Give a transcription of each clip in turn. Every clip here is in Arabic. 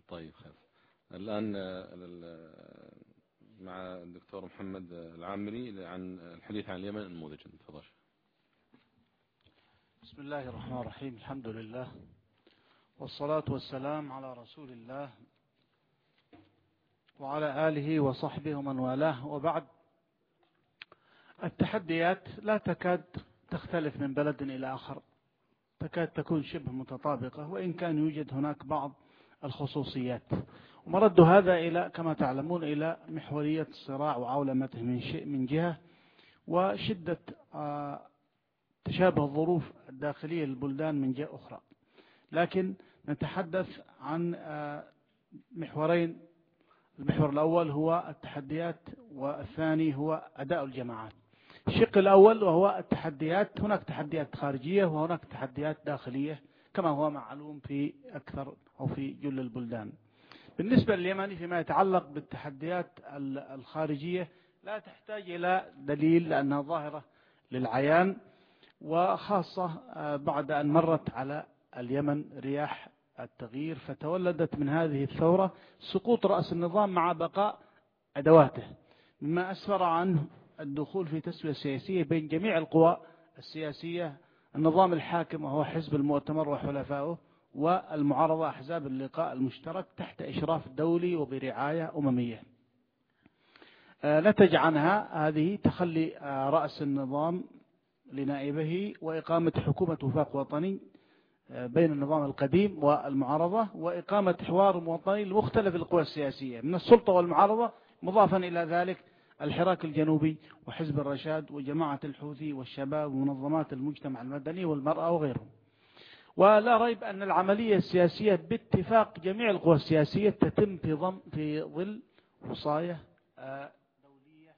طيب خير. الآن مع الدكتور محمد العامري عن الحديث عن اليمن نموذجا. تفضل. بسم الله الرحمن الرحيم. الحمد لله والصلاة والسلام على رسول الله وعلى آله وصحبه ومن والاه، وبعد. التحديات لا تكاد تختلف من بلد إلى آخر، تكاد تكون شبه متطابقة، وإن كان يوجد هناك بعض الخصوصيات. ومرد هذا إلى كما تعلمون إلى محورية الصراع وعولمته من جهة، وشدة تشابه الظروف الداخلية للبلدان من جهة أخرى. لكن نتحدث عن محورين. المحور الأول هو التحديات، والثاني هو أداء الجماعات. الشق الأول وهو التحديات، هناك تحديات خارجية وهناك تحديات داخلية كما هو معلوم في أكثر أو في جل البلدان. بالنسبة لليمن فيما يتعلق بالتحديات الخارجية لا تحتاج إلى دليل، لأنها ظاهرة للعيان، وخاصة بعد أن مرت على اليمن رياح التغيير، فتولدت من هذه الثورة سقوط رأس النظام مع بقاء أدواته، مما أسفر عنه الدخول في تسوية سياسية بين جميع القوى السياسية، النظام الحاكم وهو حزب المؤتمر وحلفائه، والمعارضة أحزاب اللقاء المشترك تحت إشراف دولي وبرعاية أممية. نتج عنها هذه تخلي رأس النظام لنائبه، وإقامة حكومة وفاق وطني بين النظام القديم والمعارضة، وإقامة حوار وطني لمختلف القوى السياسية من السلطة والمعارضة، مضافا إلى ذلك الحراك الجنوبي وحزب الرشاد وجماعة الحوثي والشباب ومنظمات المجتمع المدني والمرأة وغيرهم. ولا ريب أن العملية السياسية باتفاق جميع القوى السياسية تتم في ظل وصاية دولية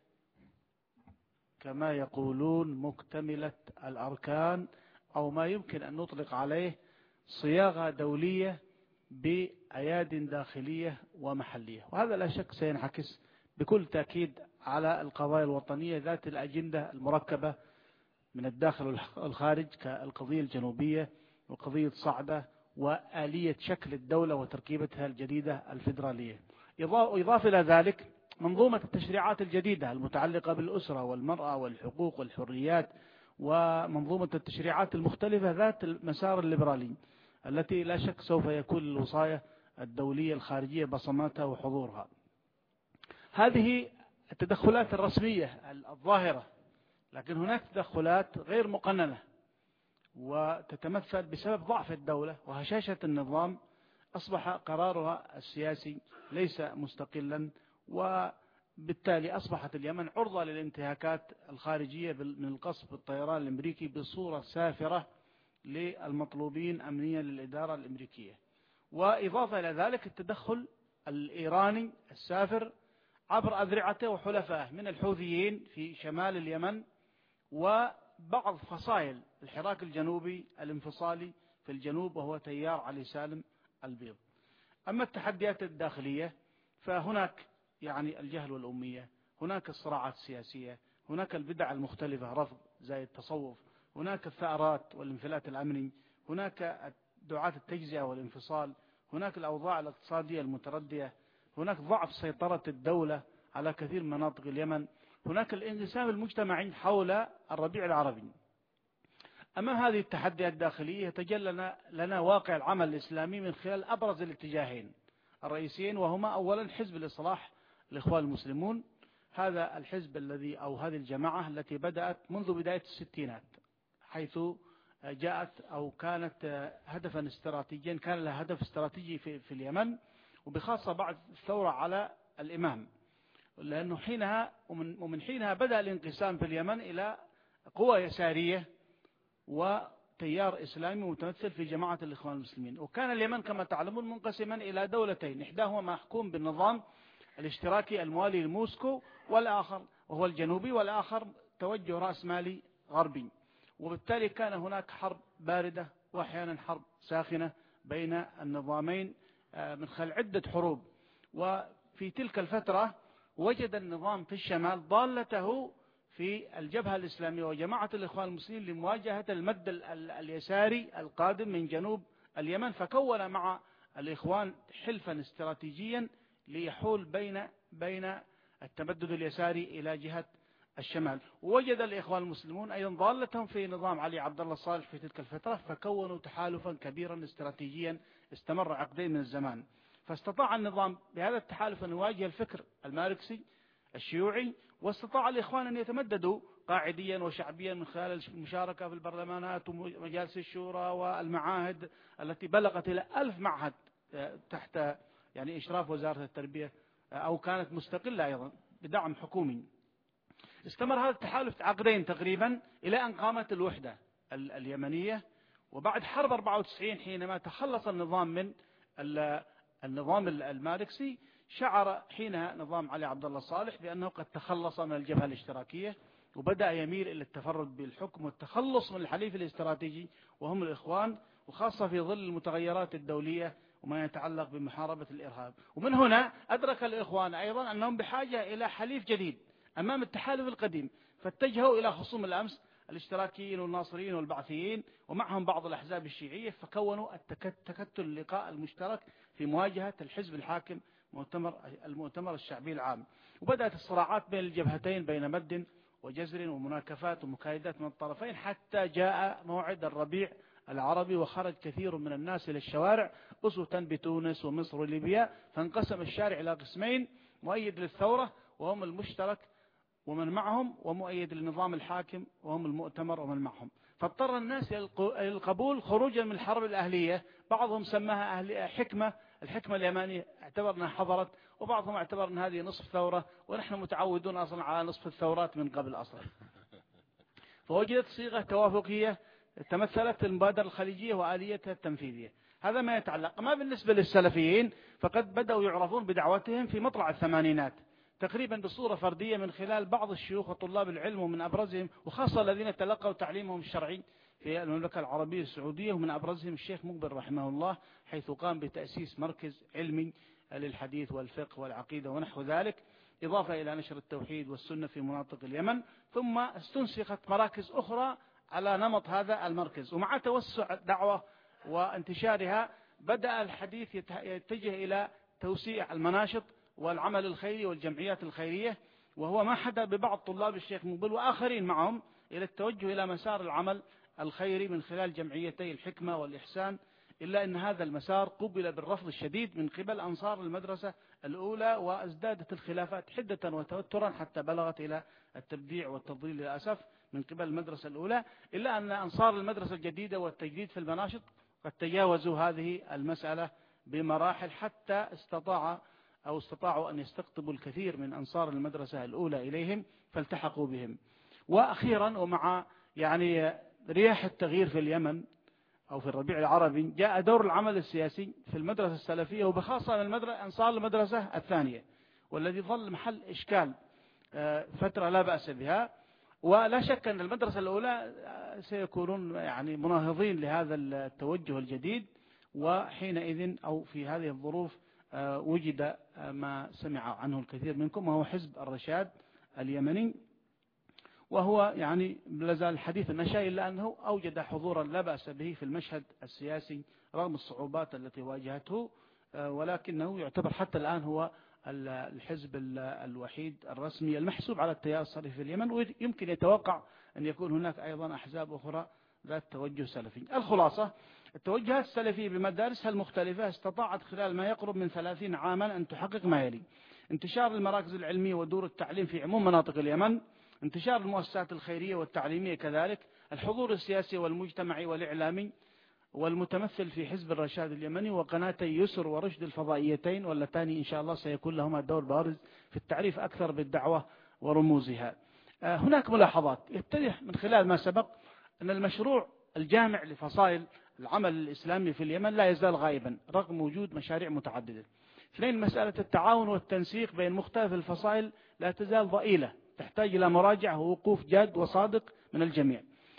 كما يقولون مكتملة الأركان، أو ما يمكن أن نطلق عليه صياغة دولية بأياد داخلية ومحلية. وهذا لا شك سينعكس بكل تأكيد على القضايا الوطنية ذات الأجندة المركبة من الداخل والخارج، كالقضية الجنوبية وقضية صعدة وآلية شكل الدولة وتركيبتها الجديدة الفيدرالية. إضافة إلى ذلك منظومة التشريعات الجديدة المتعلقة بالأسرة والمرأة والحقوق والحريات، ومنظومة التشريعات المختلفة ذات المسار الليبرالي التي لا شك سوف يكون الوصاية الدولية الخارجية بصماتها وحضورها. هذه التدخلات الرسمية الظاهرة، لكن هناك تدخلات غير مقننة وتتمثل بسبب ضعف الدولة وهشاشة النظام. أصبح قرارها السياسي ليس مستقلا، وبالتالي أصبحت اليمن عرضة للانتهاكات الخارجية من القصف بالطيران الأمريكي بصورة سافرة للمطلوبين أمنيا للإدارة الأمريكية. وإضافة إلى ذلك التدخل الإيراني السافر عبر أذرعته وحلفائه من الحوثيين في شمال اليمن، وبعض فصائل الحراك الجنوبي الانفصالي في الجنوب وهو تيار علي سالم البيض. أما التحديات الداخلية فهناك الجهل والأمية، هناك الصراعات السياسية، هناك البدع المختلفة رفض زي التصوف، هناك الثأرات والانفلات الأمني، هناك دعاة التجزئة والانفصال، هناك الأوضاع الاقتصادية المتردية، هناك ضعف سيطرة الدولة على كثير من مناطق اليمن، هناك الانقسام المجتمعي حول الربيع العربي. أمام هذه التحديات الداخلية يتجلى لنا واقع العمل الإسلامي من خلال أبرز الاتجاهين الرئيسيين، وهما أولا حزب الإصلاح الإخوان المسلمون. هذا الحزب الذي أو هذه الجماعة التي بدأت منذ بداية الستينات، حيث جاءت أو كانت هدفا استراتيجيا، كان لها هدف استراتيجي في اليمن، وبخاصة بعد الثورة على الإمام، لأنه حينها ومن حينها بدأ الانقسام في اليمن إلى قوى يسارية وتيار إسلامي متمثل في جماعة الإخوان المسلمين. وكان اليمن كما تعلمون منقسما إلى دولتين، إحداهما محكوم بالنظام الاشتراكي الموالي لموسكو، والآخر وهو الجنوبي، والآخر توجه رأس مالي غربي. وبالتالي كان هناك حرب باردة وأحيانا حرب ساخنة بين النظامين من خلال عدة حروب. وفي تلك الفترة وجد النظام في الشمال ضالته في الجبهة الإسلامية وجماعة الإخوان المسلمين لمواجهة المد اليساري القادم من جنوب اليمن، فكون مع الإخوان حلفا استراتيجيا ليحول بين التمدد اليساري إلى جهة الشمال. ووجد الإخوان المسلمون أيضا ضالتهم في نظام علي عبد الله الصالح في تلك الفترة، فكونوا تحالفا كبيرا استراتيجيا استمر عقدين من الزمان. فاستطاع النظام بهذا التحالف أن يواجه الفكر الماركسي الشيوعي، واستطاع الإخوان أن يتمددوا قاعديا وشعبيا من خلال المشاركة في البرلمانات ومجالس الشورى والمعاهد التي بلغت إلى 1000 معهد تحت يعني إشراف وزارة التربية، أو كانت مستقلة أيضا بدعم حكومي. استمر هذا التحالف عقدين تقريبا إلى أن قامت الوحدة اليمنية. وبعد حرب 94 حينما تخلص النظام من النظام الماركسي، شعر حينها نظام علي عبد الله الصالح بأنه قد تخلص من الجبهة الاشتراكية، وبدأ يميل إلى التفرد بالحكم والتخلص من الحليف الاستراتيجي وهم الإخوان، وخاصة في ظل المتغيرات الدولية وما يتعلق بمحاربة الإرهاب. ومن هنا أدرك الإخوان أيضا أنهم بحاجة إلى حليف جديد أمام التحالف القديم، فاتجهوا إلى خصوم الأمس الاشتراكيين والناصريين والبعثيين ومعهم بعض الأحزاب الشيعية، فكونوا تكتل اللقاء المشترك في مواجهة الحزب الحاكم المؤتمر الشعبي العام. وبدأت الصراعات بين الجبهتين بين مد وجزر ومناكفات ومكايدات من الطرفين، حتى جاء موعد الربيع العربي وخرج كثير من الناس إلى الشوارع أسوة بتونس ومصر وليبيا، فانقسم الشارع إلى قسمين: مؤيد للثورة وهم المشترك ومن معهم، ومؤيد للنظام الحاكم وهم المؤتمر ومن معهم. فاضطر الناس إلى القبول خروجا من الحرب الأهلية. بعضهم سماها الحكمة اليمانية، اعتبر أنها حضرت، وبعضهم اعتبر أن هذه نصف ثورة، ونحن متعودون أصلا على نصف الثورات من قبل أصلا. فوجدت صيغة توافقية تمثلت في المبادرة الخليجية وآليتها التنفيذية. هذا ما يتعلق. ما بالنسبة للسلفيين فقد بدأوا يعرفون بدعوتهم في مطلع الثمانينات تقريبا بصورة فردية من خلال بعض الشيوخ وطلاب العلم، ومن أبرزهم وخاصة الذين تلقوا تعليمهم الشرعي في المملكة العربية السعودية، ومن أبرزهم الشيخ مقبل رحمه الله، حيث قام بتأسيس مركز علمي للحديث والفقه والعقيدة ونحو ذلك، إضافة إلى نشر التوحيد والسنة في مناطق اليمن. ثم استنسخت مراكز أخرى على نمط هذا المركز، ومع توسع الدعوة وانتشارها بدأ الحديث يتجه إلى توسيع المناشط والعمل الخيري والجمعيات الخيرية، وهو ما حدث ببعض طلاب الشيخ مقبل وآخرين معهم إلى التوجه إلى مسار العمل الخيري من خلال جمعيتي الحكمة والإحسان. إلا أن هذا المسار قبل بالرفض الشديد من قبل أنصار المدرسة الأولى، وازدادت الخلافات حدة وتوترا حتى بلغت إلى التبديع والتضليل للأسف من قبل المدرسة الأولى. إلا أن أنصار المدرسة الجديدة والتجديد في المناشط قد تجاوزوا هذه المسألة بمراحل، حتى استطاعوا أن يستقطبوا الكثير من أنصار المدرسة الأولى إليهم فالتحقوا بهم. وأخيرا ومع رياح التغيير في اليمن أو في الربيع العربي، جاء دور العمل السياسي في المدرسة السلفية، وبخاصة أنصار المدرسة الثانية، والذي ظل محل إشكال فترة لا بأس بها. ولا شك أن المدرسة الأولى سيكونون مناهضين لهذا التوجه الجديد. وحينئذ أو في هذه الظروف وجد ما سمع عنه الكثير منكم، وهو حزب الرشاد اليمني، وهو لازال حديث النشأ، إلا أنه أوجد حضورا لا بأس به في المشهد السياسي رغم الصعوبات التي واجهته، ولكنه يعتبر حتى الآن هو الحزب الوحيد الرسمي المحسوب على التيار الصرفي في اليمن، ويمكن يتوقع أن يكون هناك أيضا أحزاب أخرى ذات توجه سلفي. الخلاصة: التوجهات السلفية بمدارسها المختلفة استطاعت خلال ما يقرب من 30 عاما أن تحقق ما يلي: انتشار المراكز العلمية ودور التعليم في عموم مناطق اليمن، انتشار المؤسسات الخيرية والتعليمية كذلك، الحضور السياسي والمجتمعي والإعلامي والمتمثل في حزب الرشاد اليمني وقناتي يسر ورشد الفضائيتين، واللتان إن شاء الله سيكون لهما دور بارز في التعريف أكثر بالدعوة ورموزها. هناك ملاحظات يتضح من خلال ما سبق أن المشروع الجامع لفصائل العمل الإسلامي في اليمن لا يزال غائبا رغم وجود مشاريع متعددة. اثنين: مسألة التعاون والتنسيق بين مختلف الفصائل لا تزال ضئيلة، تحتاج إلى مراجعة ووقوف جاد وصادق من الجميع.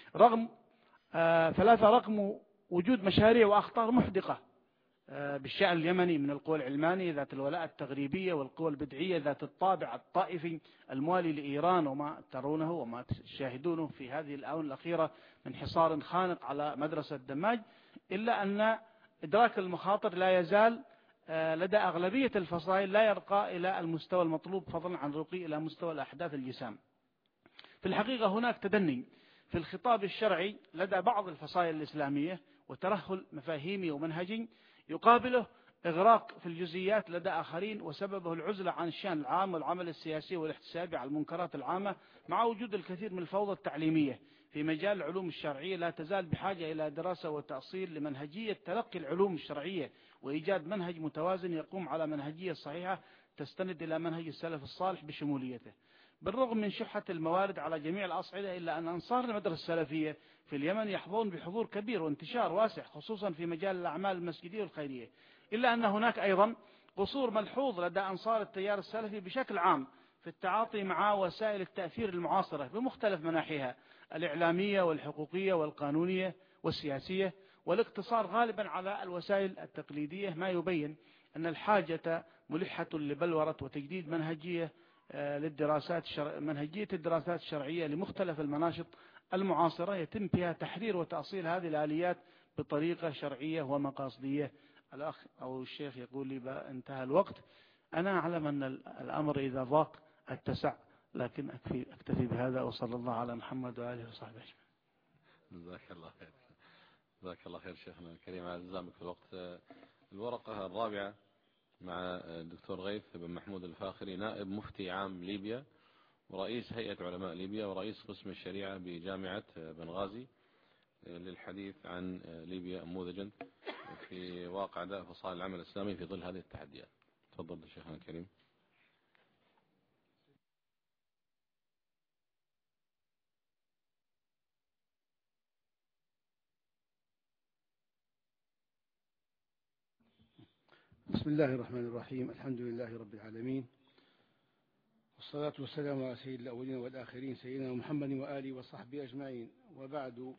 ثلاثة: رغم وجود مشاريع وأخطار محدقة بالشأن اليمني من القوى العلمانية ذات الولاء التغريبية والقوى البدعية ذات الطابع الطائفي الموالي لإيران، وما ترونه وما تشاهدونه في هذه الآونة الأخيرة من حصار خانق على مدرسة دماج، إلا أن إدراك المخاطر لا يزال لدى أغلبية الفصائل لا يرقى إلى المستوى المطلوب، فضلا عن الرقي إلى مستوى الأحداث الجسام. في الحقيقة هناك تدني في الخطاب الشرعي لدى بعض الفصائل الإسلامية وترهل مفاهيمي ومنهجي يقابله إغراق في الجزئيات لدى آخرين، وسببه العزلة عن الشأن العام والعمل السياسي والاحتسابي على المنكرات العامة، مع وجود الكثير من الفوضى التعليمية في مجال العلوم الشرعية. لا تزال بحاجة إلى دراسة وتأصيل لمنهجية تلقي العلوم الشرعية، وإيجاد منهج متوازن يقوم على منهجية صحيحة تستند إلى منهج السلف الصالح بشموليته. بالرغم من شحة الموارد على جميع الأصعدة، إلا أن أنصار المدرسة السلفية في اليمن يحظون بحضور كبير وانتشار واسع، خصوصا في مجال الأعمال المسجدية والخيرية. إلا أن هناك أيضا قصور ملحوظ لدى أنصار التيار السلفي بشكل عام في التعاطي مع وسائل التأثير المعاصرة بمختلف مناحيها الإعلامية والحقوقية والقانونية والسياسية، والاقتصار غالبا على الوسائل التقليدية، ما يبين أن الحاجة ملحة لبلورة وتجديد منهجية منهجية الدراسات الشرعية لمختلف المناشط المعاصرة، يتم فيها تحرير وتأصيل هذه الآليات بطريقة شرعية ومقاصدية. الأخ أو الشيخ يقول لي انتهى الوقت. أنا أعلم أن الأمر إذا ضاق اتسع، لكن أكتفي بهذا، وصلى الله على محمد وآله وصحبه أجمعين. جزاك الله خير. جزاك الله خير شيخنا الكريم على التزامك في الوقت. الورقة الرابعة مع الدكتور غيث بن محمود الفاخري، نائب مفتي عام ليبيا ورئيس هيئة علماء ليبيا ورئيس قسم الشريعة بجامعة بنغازي، للحديث عن ليبيا نموذجا في واقع أداء فصائل العمل الإسلامي في ظل هذه التحديات. تفضل شيخنا الكريم. بسم الله الرحمن الرحيم. الحمد لله رب العالمين، والصلاة والسلام على سيد الأولين والآخرين سيدنا محمد وآله وصحبه أجمعين. وبعد،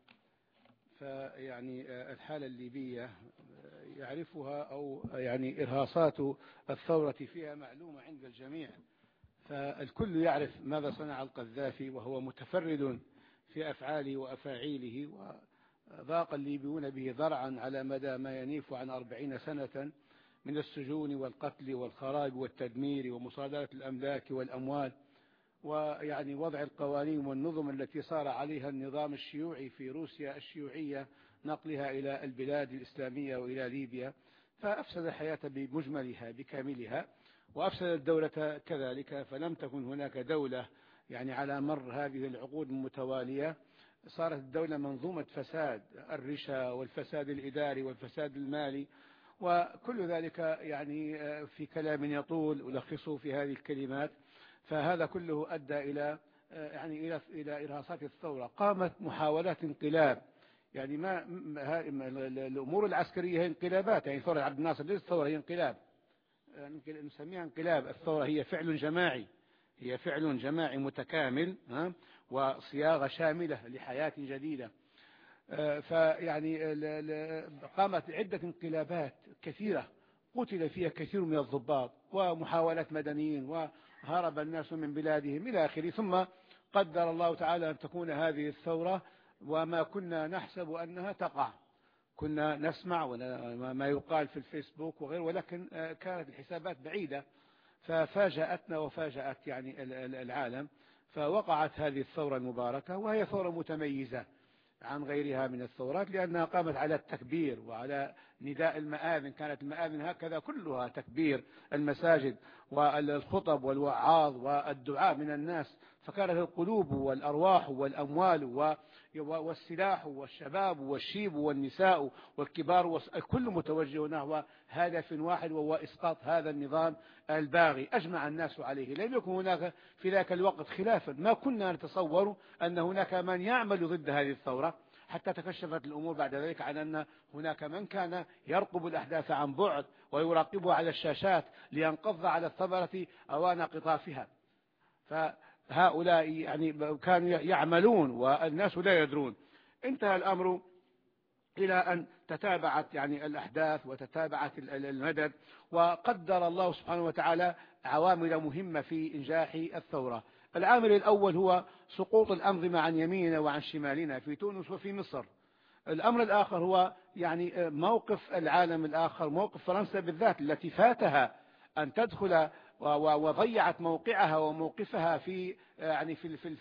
فيعني الحالة الليبية يعرفها أو يعني إرهاصات الثورة فيها معلومة عند الجميع، فالكل يعرف ماذا صنع القذافي، وهو متفرد في أفعاله وأفاعيله، وضاق الليبيون به ذرعا على مدى ما ينيف عن 40 سنة من السجون والقتل والخراب والتدمير ومصادرة الأملاك والأموال، ويعني وضع القوانين والنظم التي صار عليها النظام الشيوعي في روسيا الشيوعية، نقلها إلى البلاد الإسلامية وإلى ليبيا، فأفسد الحياة بمجملها بكاملها، وأفسد الدولة كذلك. فلم تكن هناك دولة يعني على مر هذه العقود المتوالية. صارت الدولة منظومة فساد، الرشا والفساد الإداري والفساد المالي، وكل ذلك يعني في كلام يطول ألخصه في هذه الكلمات. فهذا كله أدى إلى يعني إلى إرهاصات الثورة. قامت محاولات انقلاب، يعني ما الأمور العسكرية هي انقلابات، يعني ثورة عبد الناصر ليست ثورة، هي انقلاب، نسميها انقلاب. الثورة هي فعل جماعي، هي فعل جماعي متكامل وصياغة شاملة لحياة جديدة. فيعني قامت عدة انقلابات كثيرة قتل فيها كثير من الضباط، ومحاولات مدنيين، وهرب الناس من بلادهم إلى آخره. ثم قدر الله تعالى أن تكون هذه الثورة، وما كنا نحسب أنها تقع. كنا نسمع ما يقال في الفيسبوك وغيره، ولكن كانت الحسابات بعيدة، ففاجأتنا وفاجأت يعني العالم. فوقعت هذه الثورة المباركة، وهي ثورة متميزة عن غيرها من الثورات، لأنها قامت على التكبير وعلى نداء المآذن. كانت المآذن هكذا كلها تكبير، المساجد والخطب والوعاظ والدعاء من الناس. فكانت القلوب والأرواح والأموال والسلاح والشباب والشيب والنساء والكبار الكل متوجه نحو هدف واحد، وهو إسقاط هذا النظام الباغي. أجمع الناس عليه، لم يكن هناك في ذاك الوقت خلافا. ما كنا نتصور أن هناك من يعمل ضد هذه الثورة، حتى تكشفت الأمور بعد ذلك عن أن هناك من كان يرقب الأحداث عن بعد ويراقبها على الشاشات لينقض على الثمرة أوان قطافها. فهؤلاء يعني كانوا يعملون والناس لا يدرون. انتهى الأمر إلى أن تتابعت يعني الأحداث وتتابعت المدد، وقدر الله سبحانه وتعالى عوامل مهمة في إنجاح الثورة. العامل الأول هو سقوط الأنظمة عن يميننا وعن شمالنا في تونس وفي مصر. الأمر الآخر هو يعني موقف العالم الآخر، موقف فرنسا بالذات التي فاتها أن تدخل وضيعت موقعها وموقفها في يعني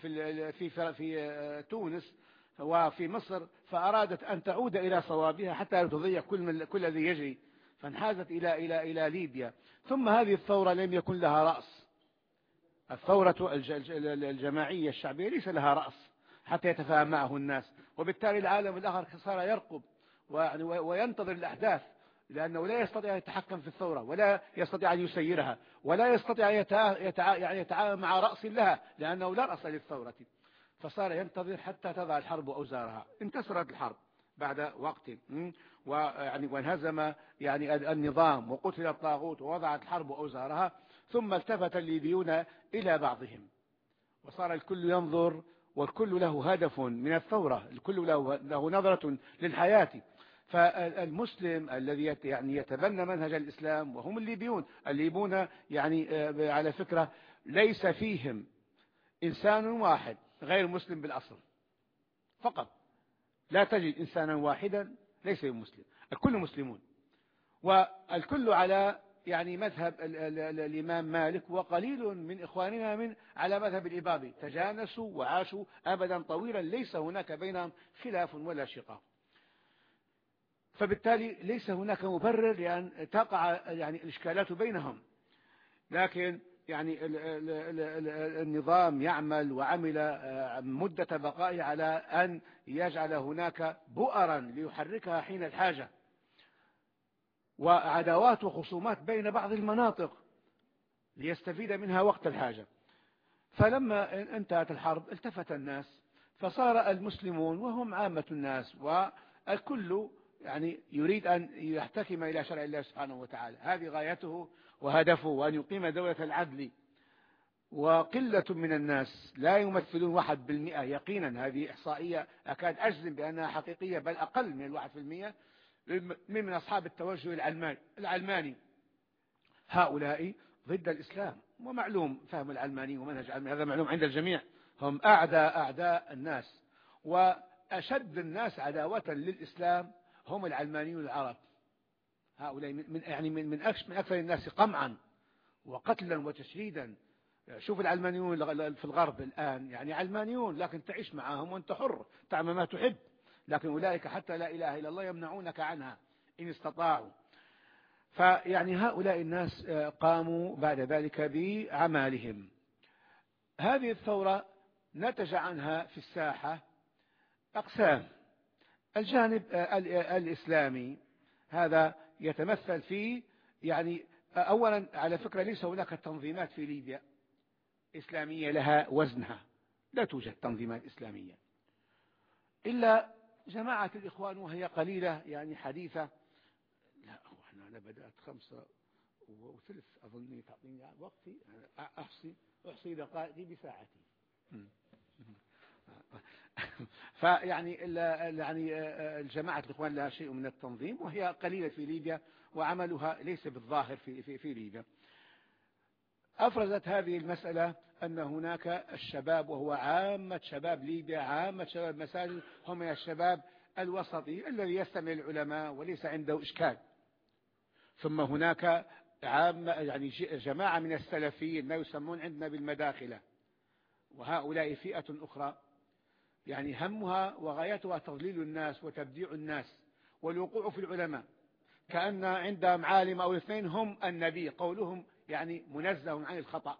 في تونس وفي مصر، فأرادت أن تعود إلى صوابها حتى لا تضيع كل الذي يجري، فانحازت إلى ليبيا. ثم هذه الثورة لم يكن لها رأس، الثورة الجماعية الشعبية ليس لها رأس حتى يتفاهم معه الناس، وبالتالي العالم الآخر صار يرقب وينتظر الأحداث، لأنه لا يستطيع أن يتحكم في الثورة ولا يستطيع أن يسيرها ولا يستطيع أن يتعامل مع رأس لها لأنه لا رأس للثورة، فصار ينتظر حتى تضع الحرب أوزارها. انتصرت الحرب بعد وقت وانهزم النظام وقتل الطاغوت ووضعت الحرب أوزارها، ثم التفت الليبيون إلى بعضهم وصار الكل ينظر والكل له هدف من الثورة، الكل له نظرة للحياة. فالمسلم الذي يتبنى منهج الإسلام وهم الليبيون على فكرة ليس فيهم إنسان واحد غير مسلم بالأصل فقط، لا تجد إنسانا واحدا ليس مسلم، الكل مسلمون، والكل على مذهب الإمام مالك، وقليل من إخواننا على مذهب الإباضي، تجانسوا وعاشوا أبدا طويلا، ليس هناك بينهم خلاف ولا شقاق. فبالتالي ليس هناك مبرر لأن تقع الإشكالات بينهم، لكن النظام يعمل وعمل مدة بقائه على أن يجعل هناك بؤرا ليحركها حين الحاجة، وعداوات وخصومات بين بعض المناطق ليستفيد منها وقت الحاجة. فلما انتهت الحرب التفت الناس، فصار المسلمون وهم عامة الناس والكل يريد أن يحتكم إلى شرع الله سبحانه وتعالى، هذه غايته وهدفه، وأن يقيم دولة العدل. وقلة من الناس لا يمثلون 1% يقينا، هذه إحصائية أكاد أجزم بأنها حقيقية، بل أقل من 1% من أصحاب التوجه العلماني. هؤلاء ضد الإسلام، ومعلوم فهم العلماني ومنهج العلماني، هذا معلوم عند الجميع، هم أعداء الناس، وأشد الناس عداوة للإسلام هم العلمانيون العرب. هؤلاء من أكثر الناس قمعا وقتلا وتشريدا. شوف العلمانيون في الغرب الآن علمانيون، لكن تعيش معهم وانت حر تعمل ما تحب، لكن أولئك حتى لا إله إلا الله يمنعونك عنها إن استطاعوا. هؤلاء الناس قاموا بعد ذلك بعمالهم. هذه الثورة نتج عنها في الساحة أقسام. الجانب الإسلامي هذا يتمثل في أولا على فكرة ليس هناك تنظيمات في ليبيا إسلامية لها وزنها، لا توجد تنظيمات إسلامية إلا جماعة الإخوان، وهي قليلة حديثة. لا أنا بدأت 5:03 أظني، تعطيني وقتي أحصي دقائقي بساعتي. الجماعة الإخوان لها شيء من التنظيم، وهي قليلة في ليبيا، وعملها ليس بالظاهر في ليبيا. أفرزت هذه المسألة أن هناك الشباب، وهو عامة شباب ليبيا، عامة شباب مساجد، هم الشباب الوسطي الذي يستمع العلماء وليس عنده إشكال. ثم هناك جماعة من السلفيين ما يسمون عندنا بالمداخلة، وهؤلاء فئة أخرى همها وغايتها تضليل الناس وتبديع الناس والوقوع في العلماء، كأن عندهم عالم أو اثنين هم النبي، قولهم منزه عن الخطأ.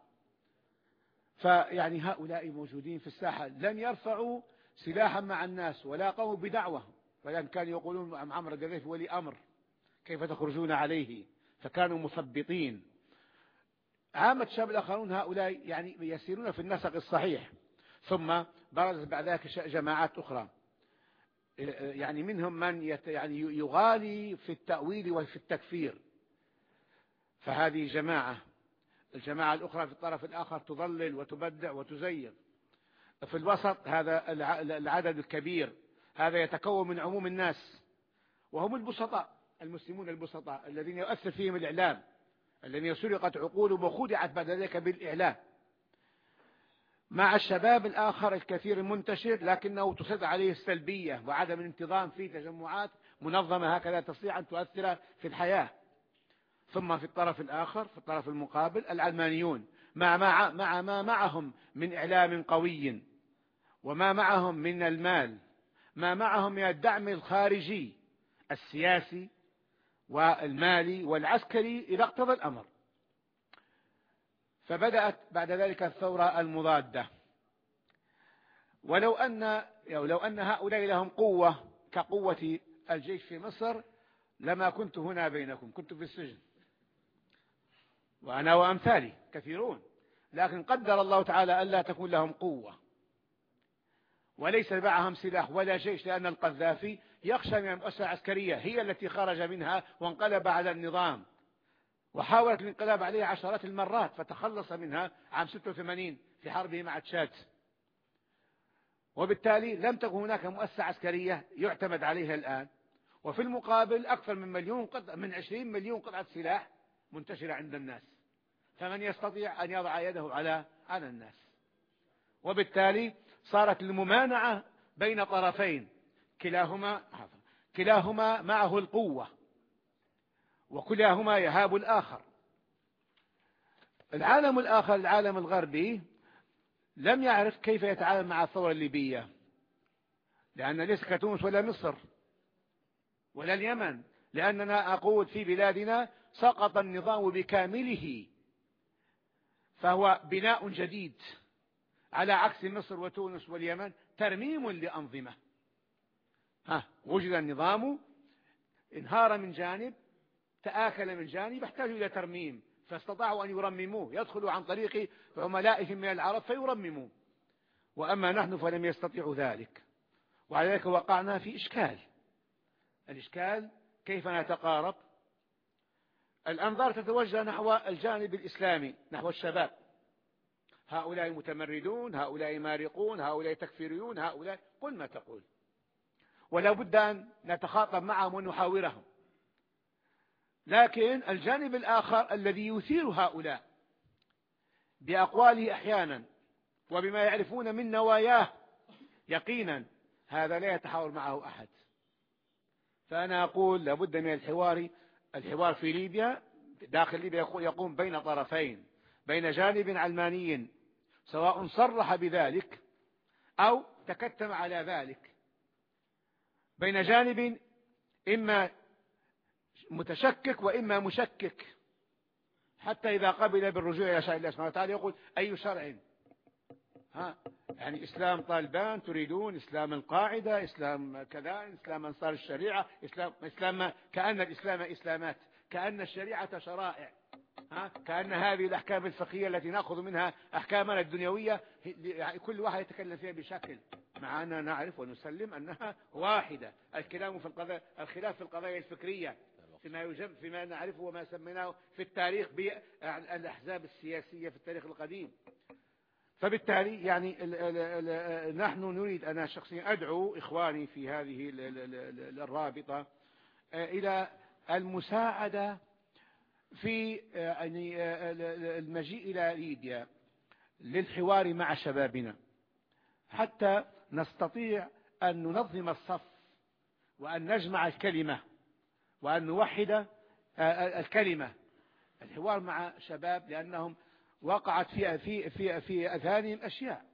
هؤلاء موجودين في الساحة، لم يرفعوا سلاحا مع الناس ولا قاموا بدعوة، ولكن كانوا يقولون عمرو القذافي ولي أمر، كيف تخرجون عليه؟ فكانوا مثبطين. عامة الشباب الآخرون هؤلاء يسيرون في النسق الصحيح. ثم برزت بعد ذلك جماعات أخرى، منهم من يغالي في التأويل وفي التكفير، فهذه الجماعة الأخرى في الطرف الآخر تضلل وتبدع وتزير. في الوسط هذا العدد الكبير، هذا يتكون من عموم الناس، وهم البسطاء، المسلمون البسطاء الذين يؤثر فيهم الإعلام، الذين سرقت عقولهم وخدعت بعد ذلك بالإعلام، مع الشباب الآخر الكثير المنتشر لكنه تسيطر عليه السلبية وعدم الانتظام في تجمعات منظمة هكذا تستطيع أن تؤثر في الحياة. ثم في الطرف الآخر، في الطرف المقابل، العلمانيون مع ما معهم من إعلام قوي، وما معهم من المال، ما معهم من الدعم الخارجي السياسي والمالي والعسكري إذا اقتضى الأمر. فبدأت بعد ذلك الثورة المضادة. ولو أن هؤلاء لهم قوة كقوة الجيش في مصر لما كنت هنا بينكم، كنت في السجن، وأنا وأمثالي كثيرون. لكن قدر الله تعالى ألا تكون لهم قوة وليس معهم سلاح ولا جيش، لأن القذافي يخشى من المؤسسة العسكرية، هي التي خرج منها وانقلب على النظام، وحاولت الانقلاب عليه عشرات المرات فتخلص منها عام 86 في حربه مع تشاد. وبالتالي لم تكن هناك مؤسسة عسكرية يعتمد عليها الآن. وفي المقابل أكثر من 20 مليون قطعة سلاح منتشرة عند الناس، فمن يستطيع أن يضع يده على الناس. وبالتالي صارت الممانعة بين طرفين كلاهما معه القوة، وكلاهما يهاب الآخر. العالم الآخر، العالم الغربي، لم يعرف كيف يتعامل مع الثورة الليبية، لأن ليس كتونس ولا مصر ولا اليمن، لأننا أقول في بلادنا سقط النظام بكامله، فهو بناء جديد، على عكس مصر وتونس واليمن ترميم لأنظمة. وجد النظام، انهار من جانب، تآكل من جانب، يحتاج إلى ترميم، فاستطاعوا أن يرمموه، يدخلوا عن طريق عملائهم من العرب فيرمموه. وأما نحن فلم يستطيعوا ذلك، وعلى ذلك وقعنا في إشكال. الإشكال كيف نتقارب؟ الأنظار تتوجه نحو الجانب الإسلامي، نحو الشباب، هؤلاء متمردون، هؤلاء مارقون، هؤلاء تكفيريون، هؤلاء، قل ما تقول، ولا بد أن نتخاطب معهم ونحاورهم. لكن الجانب الآخر الذي يثير هؤلاء بأقواله أحيانا وبما يعرفون من نواياه يقينا، هذا لا يتحاور معه أحد. فأنا أقول لابد من الحوار في ليبيا، داخل ليبيا يقوم بين طرفين، بين جانب علماني سواء صرح بذلك أو تكتم على ذلك، بين جانب إما متشكك وإما مشكك، حتى إذا قبل بالرجوع إلى شرع الله سبحانه وتعالى يقول أي شرع؟ يعني إسلام طالبان تريدون، إسلام القاعدة، إسلام كذا، إسلام أنصار الشريعة، إسلام كأن الإسلام إسلامات، كأن الشريعة شرائع، كأن هذه الأحكام الفقهية التي نأخذ منها أحكامنا الدنيوية كل واحد يتكلم فيها بشكل، مع أننا نعرف ونسلم أنها واحدة. الخلاف في القضايا الفكرية فيما نعرفه وما سميناه في التاريخ بالأحزاب السياسية في التاريخ القديم. فبالتالي يعني نحن نريد، أنا شخصيا أدعو إخواني في هذه الرابطة إلى المساعدة في يعني المجيء إلى ليبيا للحوار مع شبابنا، حتى نستطيع أن ننظم الصف وأن نجمع الكلمة وأن نوحد الكلمة. الحوار مع شباب لأنهم وقعت في أذهانهم أشياء،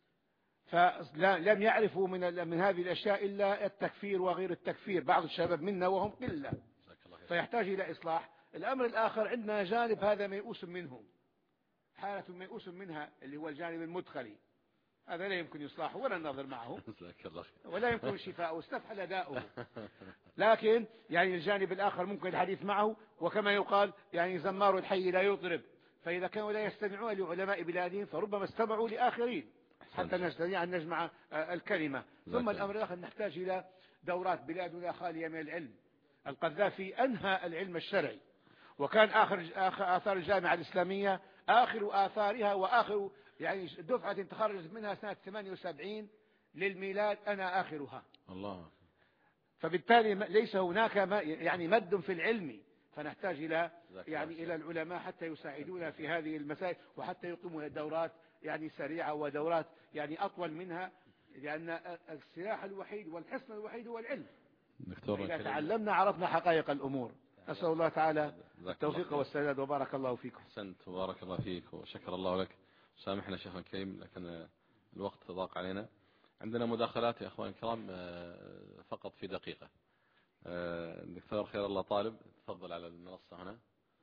فلم يعرفوا من هذه الأشياء إلا التكفير وغير التكفير، بعض الشباب منا وهم قلة، فيحتاج إلى إصلاح. الأمر الآخر، عندنا جانب هذا ميؤوس منه، حالة ميؤوس منها، اللي هو الجانب المدخلي، هذا لا يمكن يصلاحه ولا النظر معه ولا يمكن شفاءه، استفحل داؤه. لكن يعني الجانب الآخر ممكن الحديث معه، وكما يقال يعني زمار الحي لا يطرب، فإذا كانوا لا يستمعون لعلماء بلادهم فربما استمعوا لآخرين حتى نستطيع أن نجمع الكلمة. ثم الأمر الآخر، نحتاج إلى دورات، بلادنا خالية من العلم. القذافي أنهى العلم الشرعي، وكان آثار الجامعة الإسلامية آخر آثارها وآخر يعني دفعة تخرجت منها سنة 78 للميلاد، أنا آخرها. الله. فبالتالي ليس هناك يعني مد في العلم، فنحتاج إلى العلماء حتى يساعدونا في هذه المسائل، وحتى يقيموا دورات يعني سريعة ودورات يعني أطول منها، لأن السلاح الوحيد والحصن الوحيد هو العلم. دكتور إذا تعلمنا عرفنا حقائق الأمور. أسأل الله تعالى التوفيق والسداد، وبارك الله فيكم. أحسنت وبارك الله فيك وشكر الله لك. سامحنا شيخنا الكريم لكن الوقت ضاق علينا. عندنا مداخلات يا أخوان الكرام فقط في دقيقة. دكتور خير الله طالب تفضل على المنصة هنا.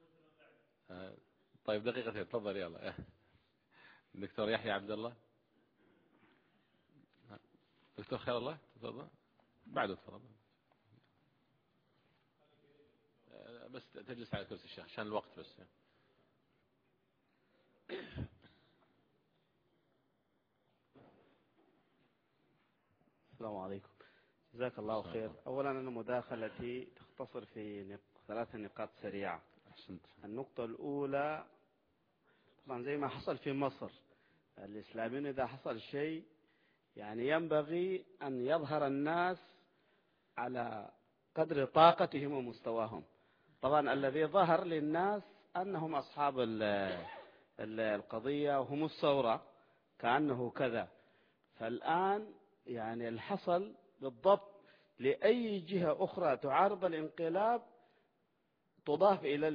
طيب دقيقتين تفضل يلا. دكتور يحيى عبد الله. دكتور خير الله تفضل بعده تفضل. بس تجلس على كرسي الشيخ عشان الوقت بس. السلام عليكم، جزاك الله خير. أولا أنا مداخلتي تختصر في 3 نقاط سريعة. النقطة الأولى طبعا زي ما حصل في مصر، الإسلاميين إذا حصل شيء يعني ينبغي أن يظهر الناس على قدر طاقتهم ومستواهم. طبعا الذي ظهر للناس أنهم أصحاب القضية وهم الثورة كأنه كذا. فالآن يعني الحصل بالضبط لأي جهة أخرى تعارض الانقلاب تضاف إلى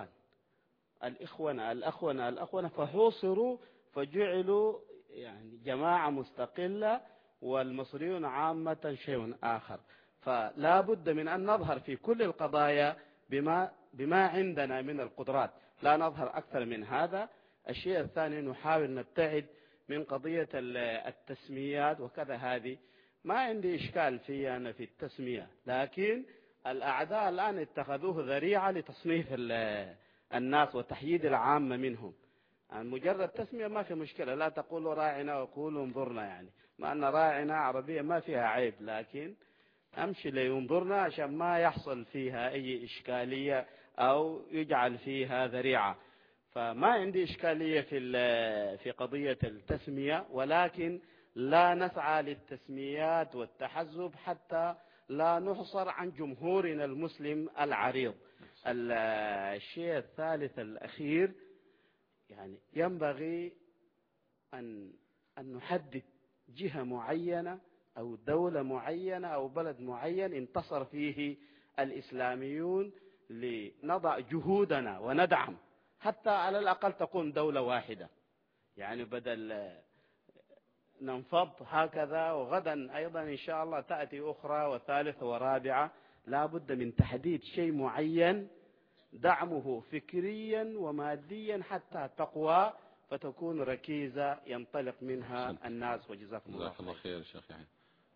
الأخوة فحوصروا فجعلوا يعني جماعة مستقلة، والمصريون عامة شيء آخر. فلا بد من أن نظهر في كل القضايا بما عندنا من القدرات، لا نظهر أكثر من هذا. الشيء الثاني نحاول نبتعد من قضية التسميات وكذا. هذه ما عندي إشكال فيها أنا في التسمية، لكن الأعداء الآن اتخذوه ذريعة لتصنيف الناس وتحييد العامة منهم. يعني مجرد تسمية ما في مشكلة، لا تقولوا راعنا وقولوا انظرنا، يعني ما أن راعنا عربية ما فيها عيب، لكن أمشي لينظرنا عشان ما يحصل فيها أي إشكالية أو يجعل فيها ذريعة. فما عندي إشكالية في قضية التسمية، ولكن لا نسعى للتسميات والتحزب حتى لا نحصر عن جمهورنا المسلم العريض. الشيء الثالث الأخير يعني ينبغي أن نحدد جهة معينة أو دولة معينة أو بلد معين انتصر فيه الإسلاميون لنضع جهودنا وندعم حتى على الأقل تكون دولة واحدة، يعني بدل ننفض هكذا وغدا أيضا إن شاء الله تأتي أخرى وثالثة ورابعة. لا بد من تحديد شيء معين دعمه فكريا وماديا حتى تقوى فتكون ركيزة ينطلق منها الناس. وجزاكم الله خير. شيخ يحيى.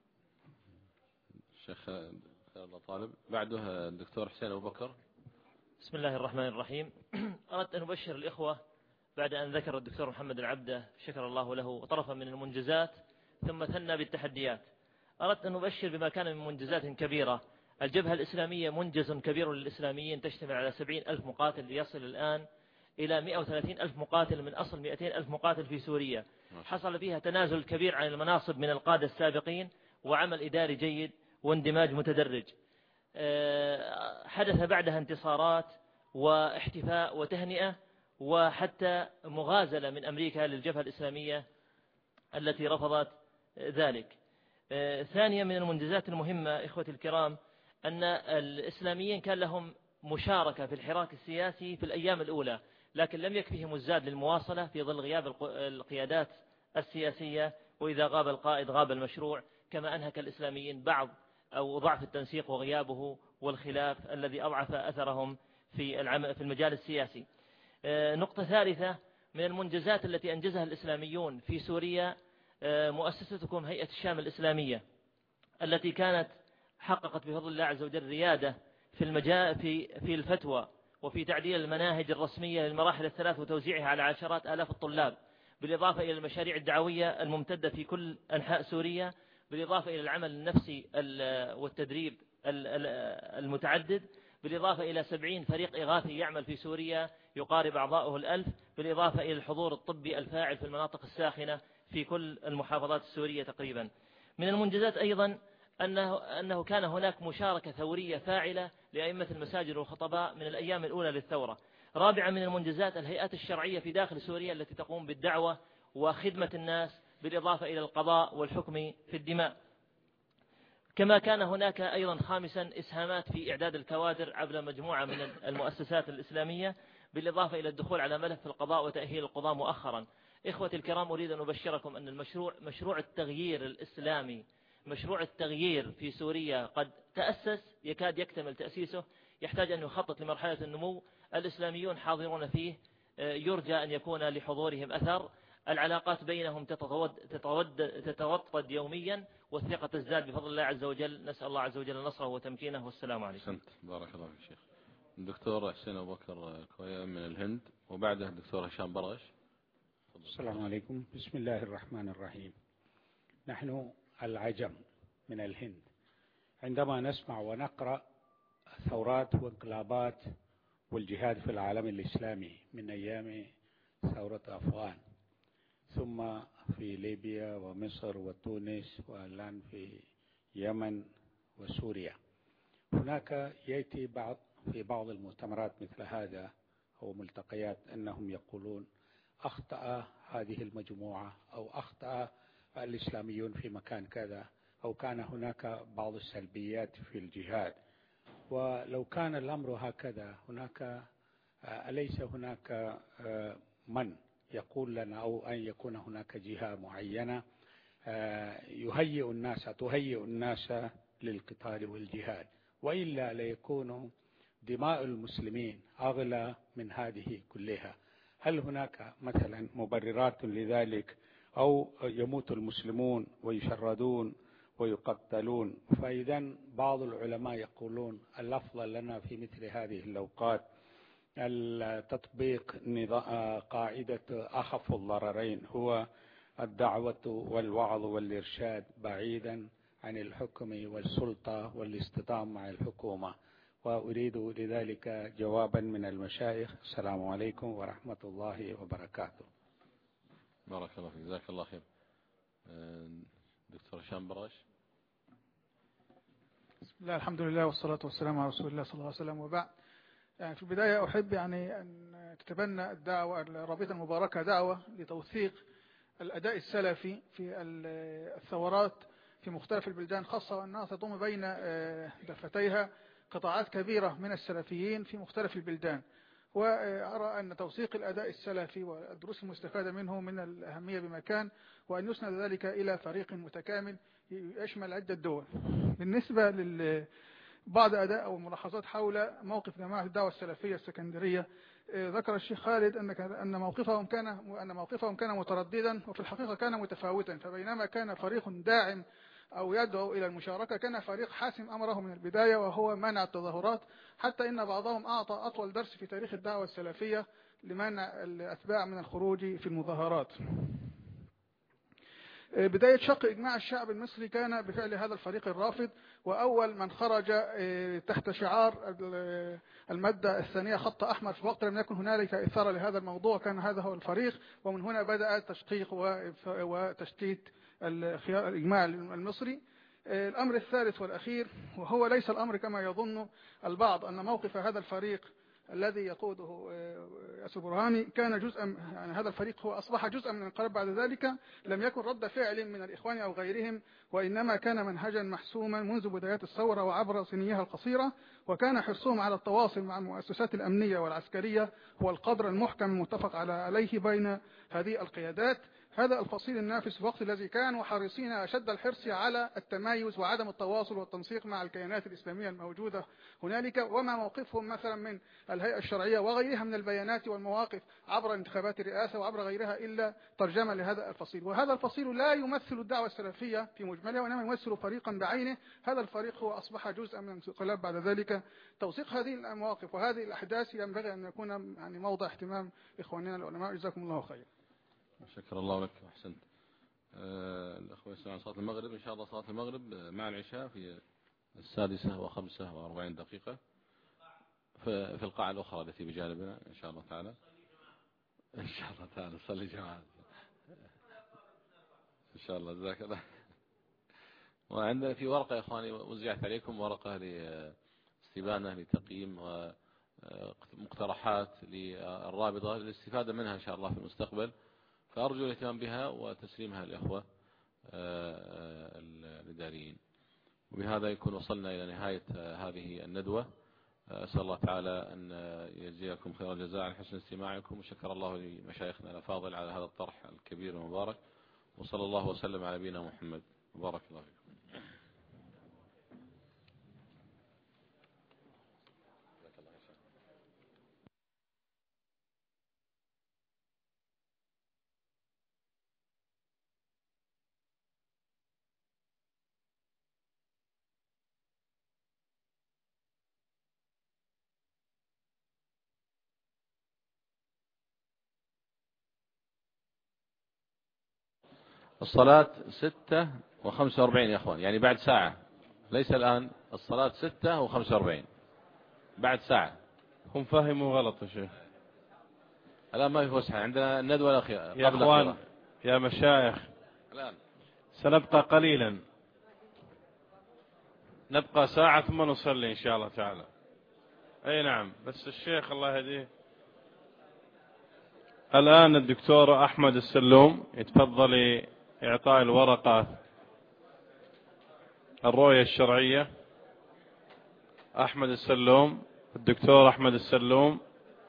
الشيخ الله طالب بعده الدكتور حسين أبو بكر. بسم الله الرحمن الرحيم. أردت أن أبشر الإخوة بعد أن ذكر الدكتور محمد العبدة شكر الله له طرفا من المنجزات ثم ثنى بالتحديات. أردت أن أبشر بما كان من منجزات كبيرة. الجبهة الإسلامية منجز كبير للإسلاميين، تشتمل على 70,000 مقاتل ليصل الآن إلى 130,000 مقاتل من أصل 200,000 مقاتل في سوريا. حصل فيها تنازل كبير عن المناصب من القادة السابقين وعمل إداري جيد واندماج متدرج. حدث بعدها انتصارات واحتفاء وتهنئة وحتى مغازلة من أمريكا للجبهة الإسلامية التي رفضت ذلك. ثانيا من المنجزات المهمة إخوتي الكرام أن الإسلاميين كان لهم مشاركة في الحراك السياسي في الأيام الأولى، لكن لم يكفهم الزاد للمواصلة في ظل غياب القيادات السياسية، وإذا غاب القائد غاب المشروع، كما أنهك الإسلاميين بعض أو ضعف التنسيق وغيابه والخلاف الذي أضعف أثرهم في المجال السياسي. نقطة ثالثة من المنجزات التي أنجزها الإسلاميون في سوريا مؤسستكم هيئة الشام الإسلامية التي كانت حققت بفضل الله عز وجل ريادة في الفتوى وفي تعديل المناهج الرسمية للمراحل الثلاث وتوزيعها على عشرات آلاف الطلاب، بالإضافة إلى المشاريع الدعوية الممتدة في كل أنحاء سوريا، بالإضافة إلى العمل النفسي والتدريب المتعدد، بالإضافة إلى 70 فريق إغاثي يعمل في سوريا يقارب أعضاؤه 1000، بالإضافة إلى الحضور الطبي الفاعل في المناطق الساخنة في كل المحافظات السورية تقريبا. من المنجزات أيضا أنه كان هناك مشاركة ثورية فاعلة لأئمة المساجد والخطباء من الأيام الأولى للثورة. رابعا من المنجزات الهيئات الشرعية في داخل سوريا التي تقوم بالدعوة وخدمة الناس، بالإضافة إلى القضاء والحكم في الدماء. كما كان هناك أيضا خامسا إسهامات في إعداد الكوادر عبر مجموعة من المؤسسات الإسلامية، بالإضافة إلى الدخول على ملف القضاء وتأهيل القضاة مؤخرا. إخوتي الكرام، أريد أن أبشركم أن مشروع التغيير الإسلامي، مشروع التغيير في سوريا قد تأسس، يكاد يكتمل تأسيسه، يحتاج أن يخطط لمرحلة النمو. الإسلاميون حاضرون فيه، يرجى أن يكون لحضورهم أثر. العلاقات بينهم تتوطد يوميا، والثقة تزداد بفضل الله عز وجل. نسأل الله عز وجل نصره وتمكينه، والسلام عليكم. بارك الله فيك شيخ. الدكتور حسين أبو بكر كويا من الهند، وبعده الدكتور هشام برغش. السلام عليكم. بسم الله الرحمن الرحيم. نحن العجم من الهند، عندما نسمع ونقرأ ثورات وانقلابات والجهاد في العالم الإسلامي من أيام ثورة أفغان، ثم في ليبيا ومصر وتونس، والآن في اليمن وسوريا، هناك يأتي في بعض المؤتمرات مثل هذا أو ملتقيات أنهم يقولون أخطأ هذه المجموعة أو أخطأ الإسلاميون في مكان كذا، أو كان هناك بعض السلبيات في الجهاد. ولو كان الأمر هكذا، أليس هناك من يقول لنا أو أن يكون هناك جهة معينة تهيئ الناس للقتال والجهاد، وإلا ليكون دماء المسلمين أغلى من هذه كلها؟ هل هناك مثلا مبررات لذلك، أو يموت المسلمون ويشردون ويقتلون؟ فإذا بعض العلماء يقولون الأفضل لنا في مثل هذه الأوقات التطبيق قاعدة أخف الضررين، هو الدعوة والوعظ والإرشاد بعيدا عن الحكم والسلطة والاصطدام مع الحكومة. وأريد لذلك جوابا من المشايخ. السلام عليكم ورحمة الله وبركاته. بارك الله فيك، جزاك الله خير. دكتور هشام برغش. بسم الله، الحمد لله، والصلاة والسلام على رسول الله صلى الله عليه وسلم، وبعد. يعني في البداية أحب أن تتبنى الدعوة الرابطة المباركة دعوة لتوثيق الأداء السلفي في الثورات في مختلف البلدان، خاصة وأنها تضم بين دفتيها قطاعات كبيرة من السلفيين في مختلف البلدان. وأرى أن توثيق الأداء السلفي والدروس المستفادة منه من الأهمية بمكان، وأن يسند ذلك إلى فريق متكامل يشمل عدة دول. بالنسبة بعض أداء أو ملاحظات حول موقف جماعة الدعوة السلفية السكندرية، ذكر الشيخ خالد أن موقفهم كان مترددا، وفي الحقيقة كان متفاوتا. فبينما كان فريق داعم أو يدعو إلى المشاركة، كان فريق حاسم أمره من البداية وهو منع التظاهرات، حتى إن بعضهم أعطى أطول درس في تاريخ الدعوة السلفية لمنع الأتباع من الخروج في المظاهرات. بداية شق إجماع الشعب المصري كان بفعل هذا الفريق الرافض، وأول من خرج تحت شعار المادة الثانية خط أحمر في وقت لم يكن هنالك إثارة لهذا الموضوع كان هذا هو الفريق. ومن هنا بدأ تشقيق وتشتيت الإجماع المصري. الأمر الثالث والأخير، وهو ليس الأمر كما يظن البعض أن موقف هذا الفريق الذي يقوده ياسر برهامي كان جزءا، يعني هذا الفريق هو أصبح جزءا من الانقلاب بعد ذلك، لم يكن رد فعل من الإخوان أو غيرهم، وإنما كان منهجا محسوما منذ بدايات الثورة وعبر سنيها القصيرة. وكان حرصهم على التواصل مع المؤسسات الأمنية والعسكرية هو القدر المحكم المتفق عليه بين هذه القيادات. هذا الفصيل النافس في الوقت الذي كانوا حريصين أشد الحرص على التمايز وعدم التواصل والتنسيق مع الكيانات الإسلامية الموجودة هنالك، وما موقفهم مثلا من الهيئة الشرعية وغيرها من البيانات والمواقف عبر انتخابات الرئاسة وعبر غيرها، إلا ترجمة لهذا الفصيل. وهذا الفصيل لا يمثل الدعوة السلفية في مجملها، وإنما يمثل فريقا بعينه. هذا الفريق هو أصبح جزءا من الانقلاب بعد ذلك. توثيق هذه المواقف وهذه الأحداث ينبغي أن يكون يعني موضع اهتمام إخواننا العلماء. جزاكم الله خير. شكر الله لك وأحسنت. الأخوة يسمعون صلاة المغرب، إن شاء الله صلاة المغرب مع العشاء في 6:45 في القاعة الأخرى التي بجانبنا إن شاء الله تعالى. إن شاء الله تعالى صلي جماعة إن شاء الله. جزاك الله. وعندنا في ورقة يا إخواني وزعت عليكم، ورقة لاستبانة لتقييم ومقترحات للرابطة للاستفادة منها إن شاء الله في المستقبل، فأرجو الاهتمام بها وتسليمها للإخوة الإداريين. وبهذا يكون وصلنا إلى نهاية هذه الندوة. أسأل الله تعالى أن يجزيكم خير الجزاء عن حسن استماعكم، وشكر الله لمشايخنا الأفاضل على هذا الطرح الكبير والمبارك، وصلى الله وسلم على نبينا محمد. بارك الله فيكم. الصلاة 6:45 يا أخوان، يعني بعد ساعة، ليس الآن. الصلاة 6:45 بعد ساعة. هم فهموا غلط يا شيخ. الآن ما في فسحة، عندنا الندوة الأخيرة. يا أخوان يا مشايخ، الآن سنبقى قليلا، نبقى ساعة ثم نصلي إن شاء الله تعالى. أي نعم، بس الشيخ الله يهديه. الآن الدكتور أحمد السلوم يتفضل إعطاء الورقة الرؤية الشرعية. أحمد السلوم، الدكتور أحمد السلوم،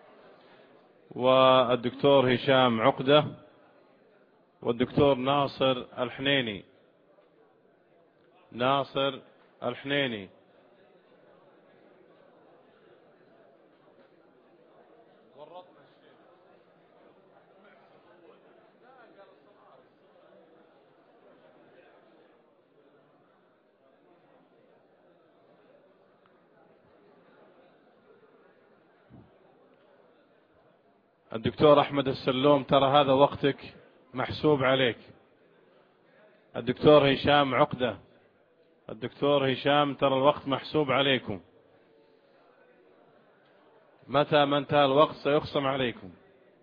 والدكتور هشام عقدة، والدكتور ناصر الحنيني. ناصر الحنيني. الدكتور أحمد السلوم، ترى هذا وقتك محسوب عليك. الدكتور هشام عقدة، الدكتور هشام، ترى الوقت محسوب عليكم، متى ما انتهى الوقت سيخصم عليكم.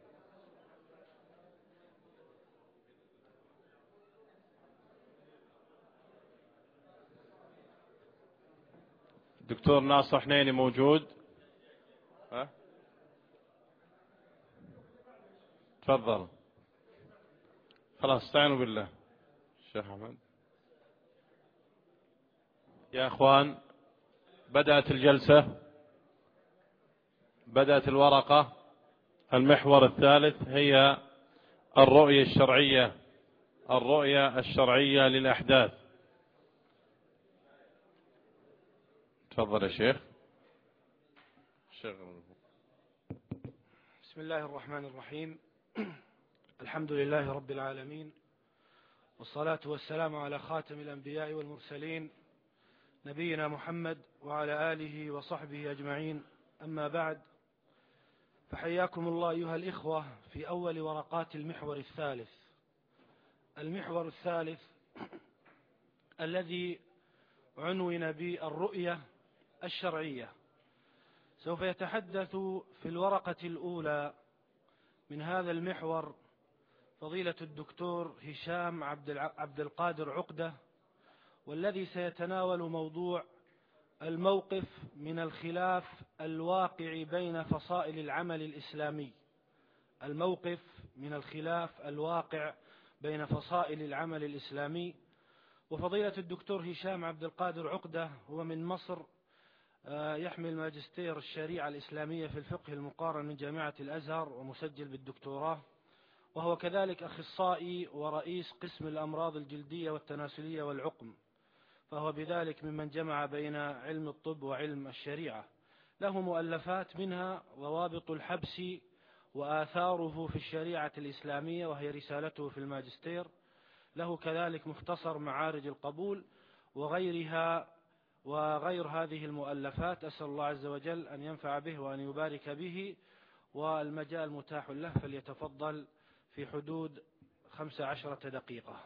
الدكتور ناصر حنيني موجود؟ ها؟ تفضل. خلاص، استعينوا بالله. الشيخ أحمد. يا أخوان، بدأت الجلسة، بدأت الورقة. المحور الثالث هي الرؤية الشرعية، الرؤية الشرعية للأحداث. تفضل يا شيخ. بسم الله الرحمن الرحيم. الحمد لله رب العالمين، والصلاة والسلام على خاتم الأنبياء والمرسلين نبينا محمد وعلى آله وصحبه أجمعين. أما بعد، فحياكم الله أيها الإخوة في أول ورقات المحور الثالث. المحور الثالث الذي عنون بالرؤية الشرعية. سوف يتحدث في الورقة الأولى من هذا المحور فضيلة الدكتور هشام عبد القادر عقدة، والذي سيتناول موضوع الموقف من الخلاف الواقع بين فصائل العمل الإسلامي. الموقف من الخلاف الواقع بين فصائل العمل الإسلامي. وفضيلة الدكتور هشام عبد القادر عقدة هو من مصر، يحمل ماجستير الشريعة الإسلامية في الفقه المقارن من جامعة الأزهر، ومسجل بالدكتوراه، وهو كذلك أخصائي ورئيس قسم الأمراض الجلدية والتناسلية والعقم، فهو بذلك ممن جمع بين علم الطب وعلم الشريعة. له مؤلفات منها ضوابط الحبس وآثاره في الشريعة الإسلامية، وهي رسالته في الماجستير. له كذلك مختصر معارج القبول وغيرها وغير هذه المؤلفات. أسأل الله عز وجل أن ينفع به وأن يبارك به، والمجال متاح له، فليتفضل في حدود 15 دقيقة.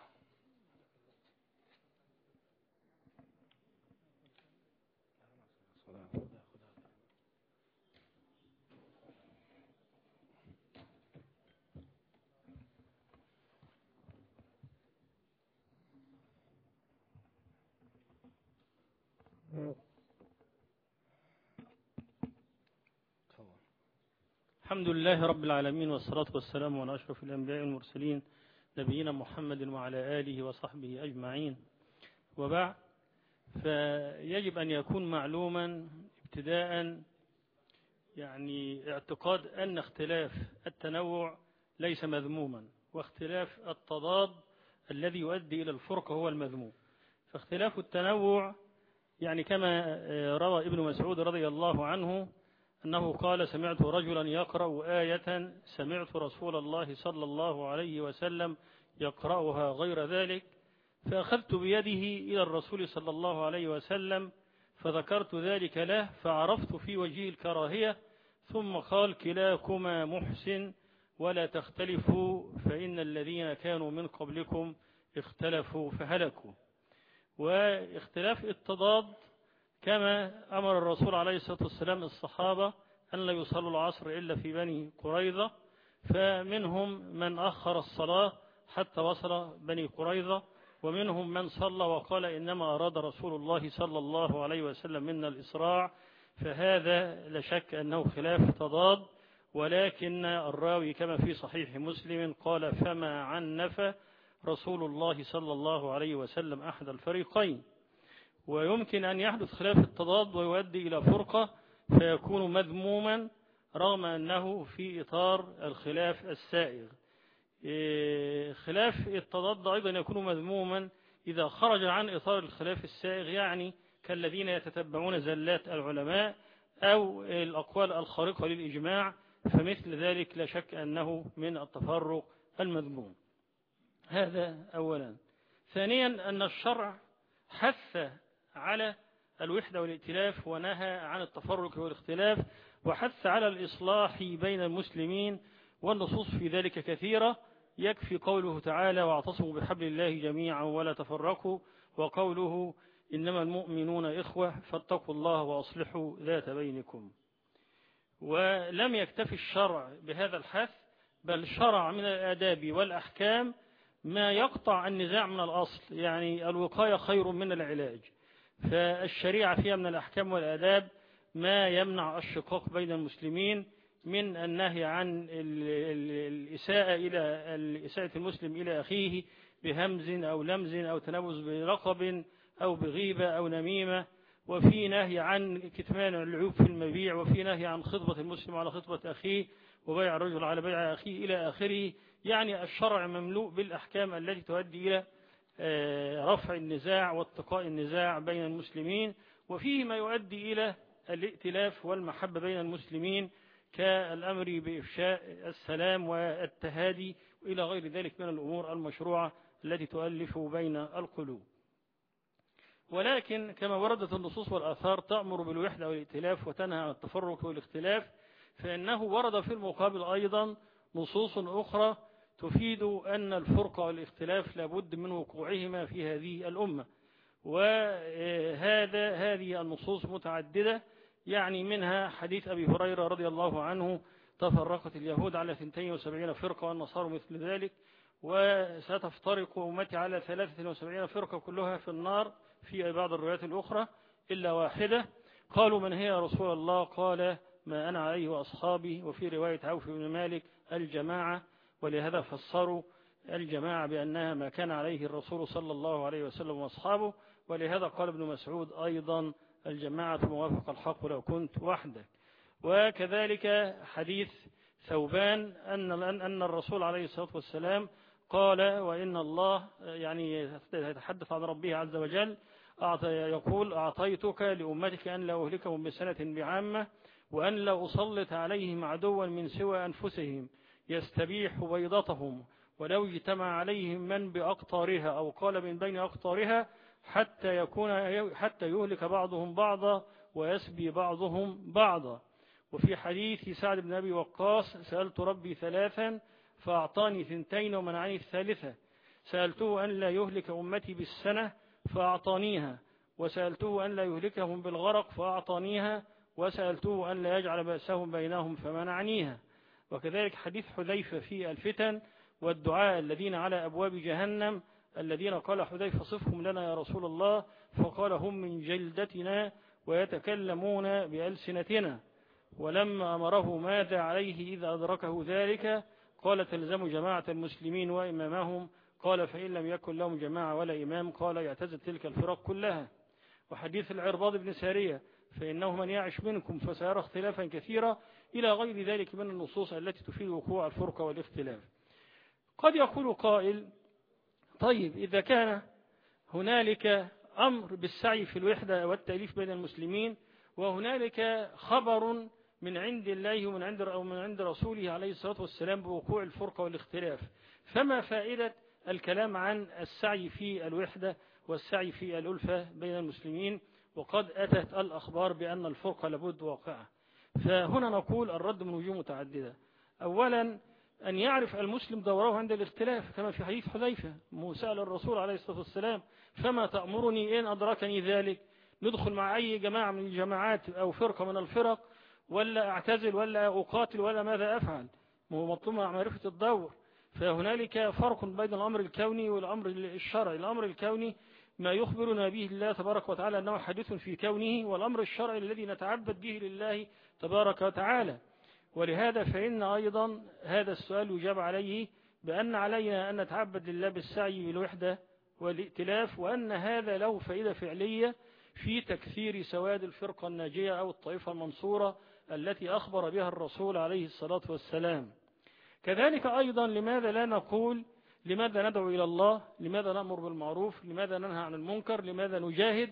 الحمد لله رب العالمين، والصلاة والسلام على أشرف الأنبياء والمرسلين نبينا محمد وعلى آله وصحبه أجمعين، وبعد. فيجب أن يكون معلوما ابتداء يعني اعتقاد أن اختلاف التنوع ليس مذموما، واختلاف التضاد الذي يؤدي إلى الفرقة هو المذموم. فاختلاف التنوع يعني كما روى ابن مسعود رضي الله عنه أنه قال: سمعت رجلا يقرأ آية سمعت رسول الله صلى الله عليه وسلم يقرأها غير ذلك، فأخذت بيده إلى الرسول صلى الله عليه وسلم فذكرت ذلك له، فعرفت في وجهه الكراهية، ثم قال: كلاكما محسن ولا تختلفوا فإن الذين كانوا من قبلكم اختلفوا فهلكوا. واختلاف التضاد كما أمر الرسول عليه الصلاة والسلام الصحابة أن لا يصلوا العصر إلا في بني قريظة، فمنهم من أخر الصلاة حتى وصل بني قريظة، ومنهم من صلى وقال إنما أراد رسول الله صلى الله عليه وسلم منا الإسراع، فهذا لا شك أنه خلاف تضاد. ولكن الراوي كما في صحيح مسلم قال: فما عنف رسول الله صلى الله عليه وسلم أحد الفريقين. ويمكن أن يحدث خلاف التضاد ويؤدي إلى فرقة فيكون مذموما رغم أنه في إطار الخلاف السائغ. خلاف التضاد أيضا يكون مذموما إذا خرج عن إطار الخلاف السائغ، يعني كالذين يتتبعون زلات العلماء أو الأقوال الخارقة للإجماع، فمثل ذلك لا شك أنه من التفرق المذموم. هذا أولا. ثانيا أن الشرع حث على الوحدة والائتلاف ونهى عن التفرق والاختلاف، وحث على الإصلاح بين المسلمين، والنصوص في ذلك كثيرة. يكفي قوله تعالى: واعتصموا بحبل الله جميعا ولا تفرقوا، وقوله: إنما المؤمنون إخوة فاتقوا الله وأصلحوا ذات بينكم. ولم يكتفي الشرع بهذا الحث، بل شرع من الآداب والأحكام ما يقطع النزاع من الأصل، يعني الوقاية خير من العلاج. فالشريعة فيها من الأحكام والآداب ما يمنع الشقاق بين المسلمين، من النهي عن إساءة المسلم إلى أخيه بهمز أو لمز أو تنبز بلقب أو بغيبة أو نميمة، وفي نهي عن كتمان العيوب في المبيع، وفي نهي عن خطبة المسلم على خطبة أخيه، وبيع الرجل على بيع أخيه إلى آخره. يعني الشرع مملوء بالأحكام التي تؤدي إلى رفع النزاع واتقاء النزاع بين المسلمين، وفيه ما يؤدي إلى الائتلاف والمحبة بين المسلمين، كالأمر بإفشاء السلام والتهادي وإلى غير ذلك من الأمور المشروعة التي تؤلف بين القلوب. ولكن كما وردت النصوص والآثار تأمر بالوحدة والائتلاف وتنهى عن التفرق والاختلاف، فإنه ورد في المقابل أيضا نصوص أخرى تفيد أن الفرقة والاختلاف لابد من وقوعهما في هذه الأمة. هذه النصوص متعددة، يعني منها حديث أبي هريرة رضي الله عنه: تفرقت اليهود على 72 فرقة والنصارى مثل ذلك، وستفترق أمتي على 73 فرقة كلها في النار في بعض الروايات الأخرى إلا واحدة. قالوا: من هي يا رسول الله؟ قال: ما أنا عليه وأصحابي. وفي رواية عوف بن مالك: الجماعة. ولهذا فسروا الجماعة بأنها ما كان عليه الرسول صلى الله عليه وسلم وأصحابه. ولهذا قال ابن مسعود أيضا: الجماعة موافق الحق لو كنت وحدك. وكذلك حديث ثوبان أن الرسول عليه الصلاة والسلام قال: وإن الله، يعني يتحدث عن ربه عز وجل، يقول: أعطيتك لأمتك أن لا أهلكهم بسنة بعامة، وأن لا أسلط عليهم عدوا من سوى أنفسهم يستبيح بيضتهم، ولو اجتمع عليهم من بأقطارها، أو قال من بين أقطارها، حتى يهلك بعضهم بعضا ويسبي بعضهم بعضا. وفي حديث سعد بن أبي وقاص: سألت ربي ثلاثا فأعطاني 2 ومنعني 3. سألته أن لا يهلك أمتي بالسنة فأعطانيها، وسألته أن لا يهلكهم بالغرق فأعطانيها، وسألته أن لا يجعل بأسهم بينهم فمنعنيها. وكذلك حديث حذيفة في الفتن والدعاء الذين على أبواب جهنم، الذين قال حذيفة: صفهم لنا يا رسول الله. فقال: هم من جلدتنا ويتكلمون بألسنتنا. ولما أمره ماذا عليه إذا أدركه ذلك؟ قال: تلزم جماعة المسلمين وإمامهم. قال: فإن لم يكن لهم جماعة ولا إمام؟ قال: يعتزل تلك الفرق كلها. وحديث العرباض بن سارية فإنه من يعش منكم فسيرى اختلافا كثيرا إلى غير ذلك من النصوص التي تفيد وقوع الفرقة والاختلاف. قد يقول قائل طيب إذا كان هنالك أمر بالسعي في الوحدة والتأليف بين المسلمين وهنالك خبر من عند الله ومن عند رسوله عليه الصلاة والسلام بوقوع الفرقة والاختلاف، فما فائدة الكلام عن السعي في الوحدة والسعي في الألفة بين المسلمين وقد أتت الأخبار بأن الفرقة لابد واقعة؟ فهنا نقول الرد من وجوه متعددة. أولا أن يعرف المسلم دوره عند الاختلاف كما في حديث حذيفة سأل الرسول عليه الصلاة والسلام فما تأمرني إن أدركني ذلك، ندخل مع أي جماعة من الجماعات أو فرقة من الفرق ولا أعتزل ولا أقاتل ولا ماذا أفعل؟ مطلوب معرفة الدور. فهنالك فرق بين الأمر الكوني والأمر الشرعي. الأمر الكوني ما يخبرنا به الله تبارك وتعالى أنه حديث في كونه، والأمر الشرعي الذي نتعبد به لله تبارك وتعالى. ولهذا فإن أيضا هذا السؤال يجاب عليه بأن علينا أن نتعبد لله بالسعي بالوحدة والائتلاف، وأن هذا له فائدة فعلية في تكثير سواد الفرقة الناجية أو الطائفة المنصورة التي أخبر بها الرسول عليه الصلاة والسلام. كذلك أيضا لماذا لا نقول لماذا ندعو إلى الله، لماذا نأمر بالمعروف، لماذا ننهى عن المنكر، لماذا نجاهد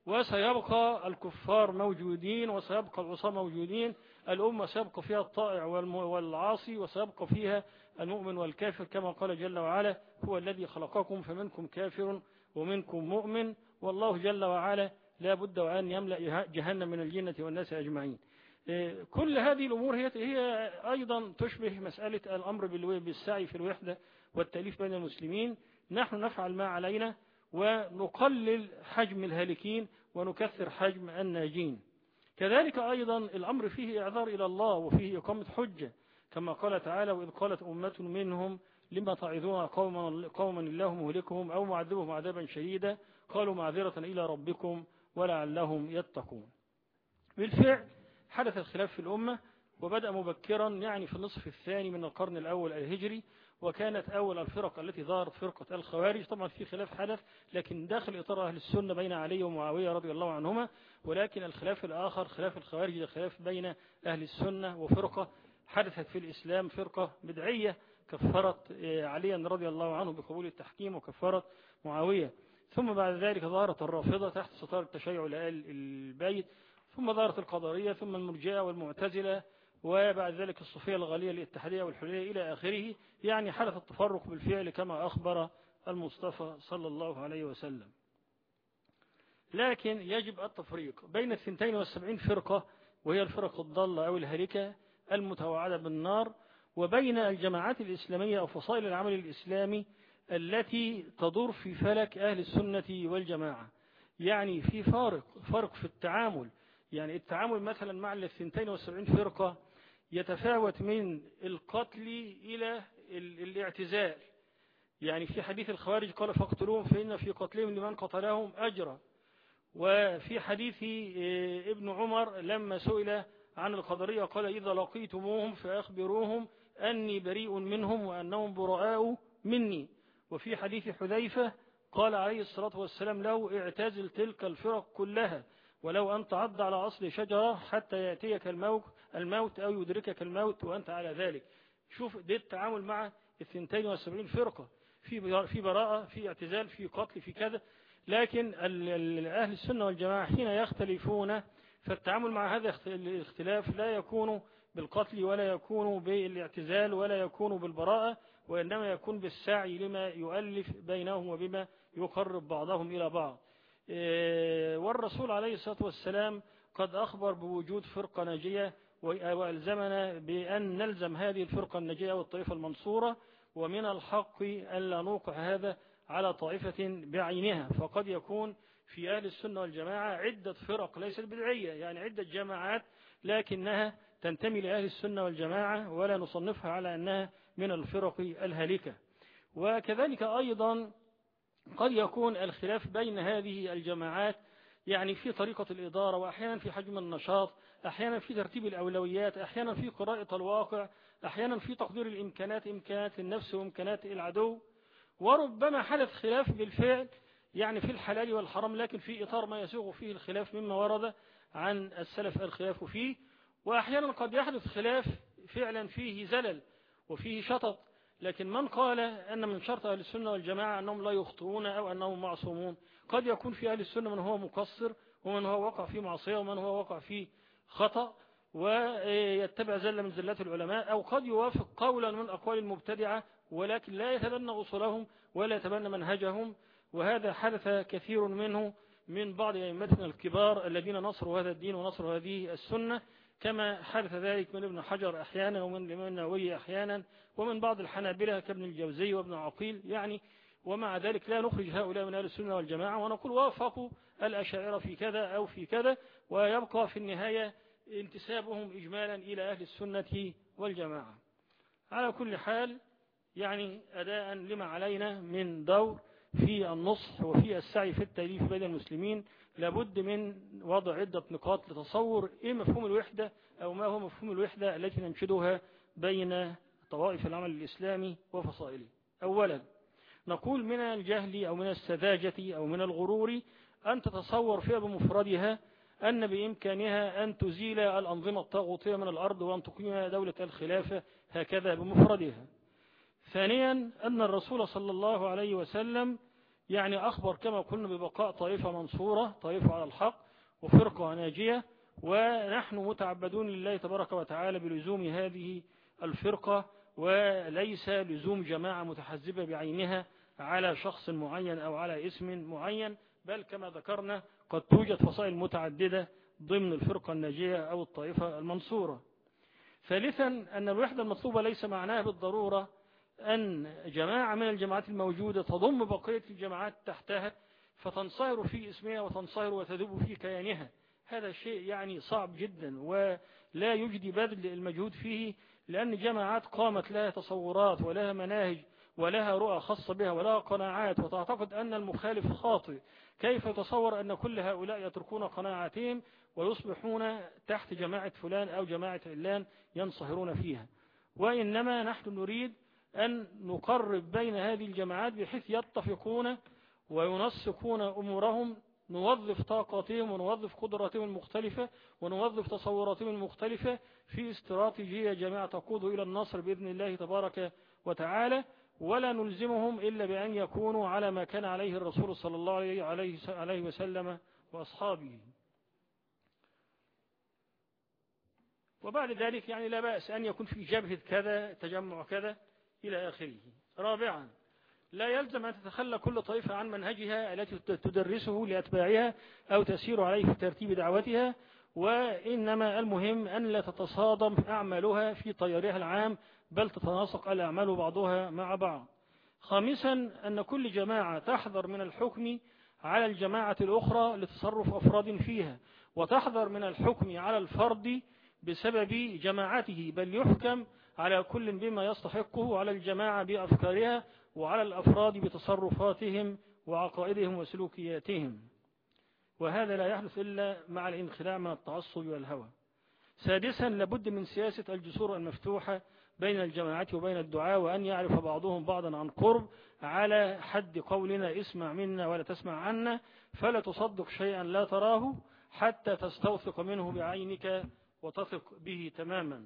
وسيبقى الكفار موجودين وسيبقى العصاة موجودين، الأمة سيبقى فيها الطائع والعاصي وسيبقى فيها المؤمن والكافر كما قال جل وعلا هو الذي خلقكم فمنكم كافر ومنكم مؤمن والله جل وعلا لا بد وأن يملأ جهنم من الجنة والناس أجمعين. كل هذه الأمور هي أيضا تشبه مسألة الأمر بالسعي في الوحدة والتأليف بين المسلمين. نحن نفعل ما علينا ونقلل حجم الهالكين ونكثر حجم الناجين. كذلك أيضا الأمر فيه إعذار إلى الله وفيه إقامة حجة كما قال تعالى وإذ قالت أمة منهم لما تعظون قوما الله مهلكهم أو معذبهم عذابا شديدا قالوا معذرة إلى ربكم ولعلهم يتقون. بالفعل حدث الخلاف في الأمة وبدأ مبكرا يعني في النصف الثاني من القرن الأول الهجري، وكانت أول الفرق التي ظهرت فرقة الخوارج. طبعا في خلاف حدث لكن داخل إطار أهل السنة بين علي ومعاوية رضي الله عنهما، ولكن الخلاف الآخر خلاف الخوارج خلاف بين أهل السنة وفرقة حدثت في الإسلام فرقة بدعية كفرت عليا رضي الله عنه بقبول التحكيم وكفرت معاوية. ثم بعد ذلك ظهرت الرافضة تحت ستار التشيع لآل البيت، ثم ظهرت القدرية ثم المرجئة والمعتزلة وبعد ذلك الصوفية الغالية الاتحادية والحلولية إلى آخره. يعني حدث التفرق بالفعل كما أخبر المصطفى صلى الله عليه وسلم. لكن يجب التفريق بين 72 فرقة وهي الفرق الضالة أو الهلكة المتوعدة بالنار، وبين الجماعات الإسلامية أو فصائل العمل الإسلامي التي تدور في فلك أهل السنة والجماعة. يعني في فرق في التعامل. يعني التعامل مثلا مع 72 فرقة يتفاوت من القتل إلى الاعتزال. يعني في حديث الخوارج قال فاقتلوهم فإن في قتلهم لمن قتلهم أجرا. وفي حديث ابن عمر لما سئل عن القدرية قال إذا لقيتموهم فأخبروهم أني بريء منهم وأنهم براء مني. وفي حديث حذيفة قال عليه الصلاة والسلام له اعتزل تلك الفرق كلها ولو أن تعض على أصل شجرة حتى يأتيك الموت أو يدركك الموت وأنت على ذلك. شوف ده التعامل مع 72 فرقة، في براءة، في اعتزال، في قتل، في كذا. لكن أهل السنة والجماعة حين يختلفون فالتعامل مع هذا الاختلاف لا يكون بالقتل ولا يكون بالاعتزال ولا يكون بالبراءة، وإنما يكون بالسعي لما يؤلف بينهم وبما يقرب بعضهم إلى بعض. والرسول عليه الصلاة والسلام قد أخبر بوجود فرقة ناجية وألزمنا بأن نلزم هذه الفرقة الناجية والطائفة المنصورة، ومن الحق أن لا نوقع هذا على طائفة بعينها. فقد يكون في أهل السنة والجماعة عدة فرق ليست بدعية، يعني عدة جماعات لكنها تنتمي لأهل السنة والجماعة ولا نصنفها على أنها من الفرق الهالكة. وكذلك أيضا قد يكون الخلاف بين هذه الجماعات يعني في طريقة الإدارة، وأحيانا في حجم النشاط، أحيانا في ترتيب الأولويات، أحيانا في قراءة الواقع، أحيانا في تقدير الإمكانات، إمكانات النفس وإمكانات العدو. وربما حدث خلاف بالفعل يعني في الحلال والحرام، لكن في إطار ما يسوغ فيه الخلاف مما ورد عن السلف الخلاف فيه. وأحيانا قد يحدث خلاف فعلا فيه زلل وفيه شطط، لكن من قال أن من شرط أهل السنة والجماعة أنهم لا يخطئون أو أنهم معصومون، قد يكون في أهل السنة من هو مقصر ومن هو وقع في معصية ومن هو وقع في خطأ ويتبع زلة من زلات العلماء، أو قد يوافق قولا من أقوال المبتدعة ولكن لا يتبنى أصولهم ولا يتبنى منهجهم. وهذا حدث كثير منه من بعض أئمتنا الكبار الذين نصروا هذا الدين ونصروا هذه السنة، كما حدث ذلك من ابن حجر أحيانا ومن الإمام النووي أحيانا ومن بعض الحنابلة كابن الجوزي وابن عقيل يعني. ومع ذلك لا نخرج هؤلاء من أهل السنة والجماعة ونقول وافقوا الأشاعرة في كذا أو في كذا، ويبقى في النهاية انتسابهم إجمالا إلى أهل السنة والجماعة. على كل حال يعني أداء لما علينا من دور في النصح وفي السعي في التأليف بين المسلمين، لابد من وضع عدة نقاط لتصور إيه مفهوم الوحدة أو ما هو مفهوم الوحدة التي ننشدها بين طوائف العمل الإسلامي وفصائله. أولا نقول من الجهل أو من السذاجة أو من الغرور أن تتصور فيها بمفردها أن بإمكانها أن تزيل الأنظمة الطاغوتية من الأرض وأن تقيم دولة الخلافة هكذا بمفردها. ثانيا أن الرسول صلى الله عليه وسلم يعني أخبر كما قلنا ببقاء طائفة منصورة، طائفة على الحق وفرقة ناجية، ونحن متعبدون لله تبارك وتعالى بلزوم هذه الفرقة وليس لزوم جماعة متحزبة بعينها على شخص معين أو على اسم معين، بل كما ذكرنا قد توجد فصائل متعددة ضمن الفرقة الناجية أو الطائفة المنصورة. ثالثا أن الوحدة المطلوبة ليس معناها بالضرورة أن جماعة من الجماعات الموجودة تضم بقية الجماعات تحتها فتنصهر في اسمها وتنصهر وتذوب في كيانها. هذا شيء يعني صعب جدا ولا يجدي بذل المجهود فيه، لأن جماعات قامت لها تصورات ولها مناهج ولها رؤى خاصة بها ولها قناعات وتعتقد أن المخالف خاطئ، كيف تصور أن كل هؤلاء يتركون قناعاتهم ويصبحون تحت جماعة فلان أو جماعة علان ينصهرون فيها؟ وإنما نحن نريد أن نقرب بين هذه الجماعات بحيث يتفقون وينسقون أمورهم، نوظف طاقاتهم ونوظف قدراتهم المختلفة ونوظف تصوراتهم المختلفة في استراتيجية جماعة تقود إلى النصر بإذن الله تبارك وتعالى، ولا نلزمهم إلا بأن يكونوا على ما كان عليه الرسول صلى الله عليه وسلم وأصحابه. وبعد ذلك يعني لا بأس أن يكون في جبهة كذا تجمع كذا إلى آخره. رابعا لا يلزم أن تتخلى كل طائفة عن منهجها التي تدرسه لأتباعها أو تسير عليه في ترتيب دعوتها، وإنما المهم أن لا تتصادم أعمالها في تيارها العام بل تتناسق الأعمال بعضها مع بعض. خامسا أن كل جماعة تحذر من الحكم على الجماعة الأخرى لتصرف أفراد فيها، وتحذر من الحكم على الفرد بسبب جماعته، بل يحكم على كل بما يستحقه على الجماعة بأفكارها وعلى الأفراد بتصرفاتهم وعقائدهم وسلوكياتهم، وهذا لا يحدث إلا مع الانخلاع من التعصب والهوى. سادسا لابد من سياسة الجسور المفتوحة بين الجماعة وبين الدعاء، وأن يعرف بعضهم بعضا عن قرب، على حد قولنا اسمع منا ولا تسمع عنا، فلا تصدق شيئا لا تراه حتى تستوثق منه بعينك وتثق به تماما.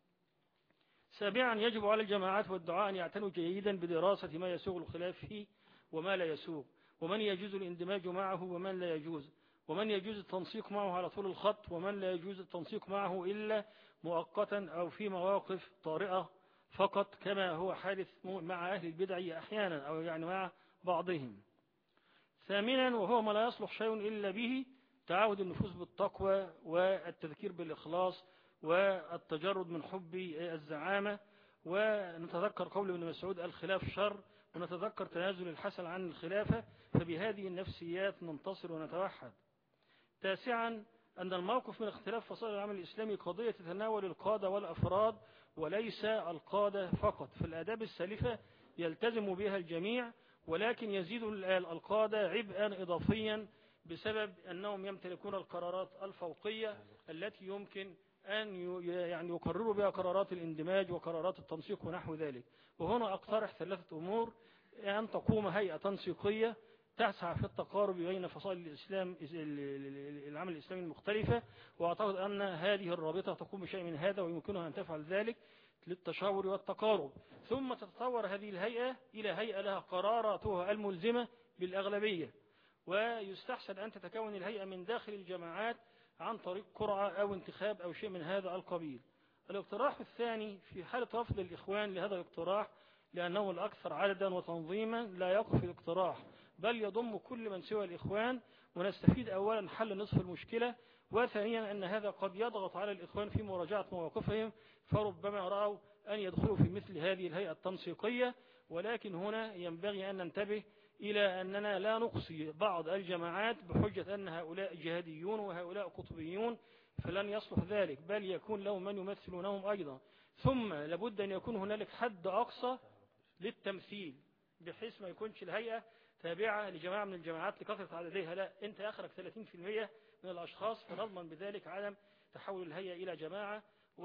سابعا يجب على الجماعات والدعاء أن يعتنوا جيدا بدراسة ما يسوغ الخلاف فيه وما لا يسوغ، ومن يجوز الاندماج معه ومن لا يجوز، ومن يجوز التنسيق معه على طول الخط ومن لا يجوز التنسيق معه إلا مؤقتا أو في مواقف طارئة فقط، كما هو حادث مع أهل البدع أحيانا أو يعني مع بعضهم. ثامنا وهو ما لا يصلح شيء إلا به تعاود النفوس بالتقوى والتذكير بالإخلاص والتجرد من حب الزعامة، ونتذكر قول ابن مسعود الخلاف شر، ونتذكر تنازل الحسن عن الخلافة، فبهذه النفسيات ننتصر ونتوحد. تاسعا أن الموقف من اختلاف فصائل العمل الإسلامي قضية تتناول القادة والأفراد وليس القادة فقط، في الآداب السالفة يلتزم بها الجميع، ولكن يزيد القادة عبئا إضافيا بسبب أنهم يمتلكون القرارات الفوقية التي يمكن أن يعني يقرروا بها قرارات الاندماج وقرارات التنسيق ونحو ذلك. وهنا أقترح 3 أمور: أن تقوم هيئة تنسيقية تسعى في التقارب بين فصائل الإسلام العمل الإسلامي المختلفة. وأعتقد أن هذه الرابطة تقوم بشيء من هذا، ويمكنها أن تفعل ذلك للتشاور والتقارب. ثم تتطور هذه الهيئة إلى هيئة لها قراراتها الملزمة بالأغلبية، ويستحسن أن تتكون الهيئة من داخل الجماعات عن طريق قرعة أو انتخاب أو شيء من هذا القبيل. الاقتراح الثاني في حالة رفض الإخوان لهذا الاقتراح لأنه الأكثر عددا وتنظيما، لا يقف الاقتراح بل يضم كل من سوى الإخوان، ونستفيد أولا حل نصف المشكلة، وثانيا أن هذا قد يضغط على الإخوان في مراجعة مواقفهم، فربما رأوا أن يدخلوا في مثل هذه الهيئة التنسيقية. ولكن هنا ينبغي أن ننتبه إلى أننا لا نقصي بعض الجماعات بحجة أن هؤلاء جهاديون وهؤلاء قطبيون، فلن يصلح ذلك، بل يكون لهم من يمثلونهم أيضا. ثم لابد أن يكون هنالك حد أقصى للتمثيل، بحيث ما يكونش الهيئة تابعة لجماعة من الجماعات لكثرة عددها، لا، أنت آخرك 30% من الأشخاص، فنضمن بذلك عدم تحول الهيئة إلى جماعة.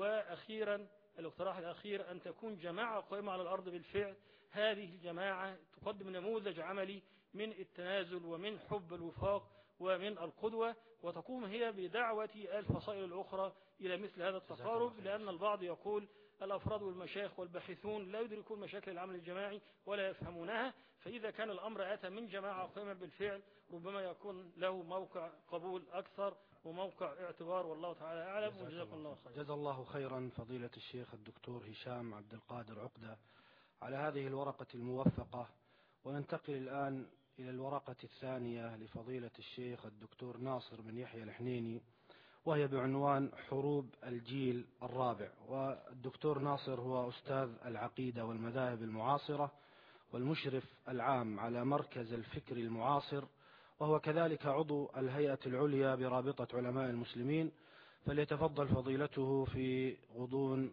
وأخيرا الاقتراح الأخير أن تكون جماعة قائمة على الأرض بالفعل. هذه الجماعة تقدم نموذج عملي من التنازل ومن حب الوفاق ومن القدوة، وتقوم هي بدعوة الفصائل الأخرى إلى مثل هذا التقارب، لأن البعض يقول الأفراد والمشايخ والباحثون لا يدركون مشاكل العمل الجماعي ولا يفهمونها، فإذا كان الأمر أتى من جماعة قائمة بالفعل ربما يكون له موقع قبول أكثر وموقع اعتبار، والله تعالى أعلم. وجزاكم الله خيرا. جزا الله خيرا فضيلة الشيخ الدكتور هشام عبد القادر عقدة على هذه الورقة الموفقة. وننتقل الآن إلى الورقة الثانية لفضيلة الشيخ الدكتور ناصر بن يحيى الحنيني، وهي بعنوان حروب الجيل الرابع. والدكتور ناصر هو أستاذ العقيدة والمذاهب المعاصرة والمشرف العام على مركز الفكر المعاصر، وهو كذلك عضو الهيئة العليا برابطة علماء المسلمين. فليتفضل فضيلته في غضون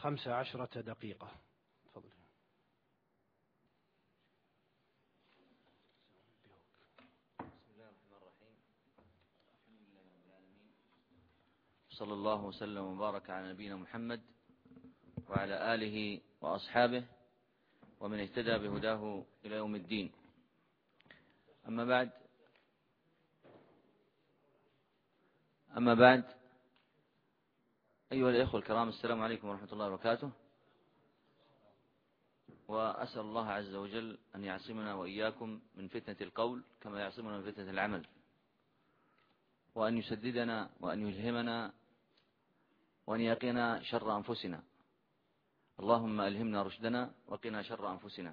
15 دقيقة. تفضل. صلى الله وسلم وبارك على نبينا محمد وعلى آله وأصحابه ومن اهتدى بهداه إلى يوم الدين. أما بعد أيها الإخوة الكرام، السلام عليكم ورحمة الله وبركاته. وأسأل الله عز وجل أن يعصمنا وإياكم من فتنة القول كما يعصمنا من فتنة العمل، وأن يسددنا وأن يلهمنا وأن يقينا شر أنفسنا. اللهم ألهمنا رشدنا وقنا شر أنفسنا.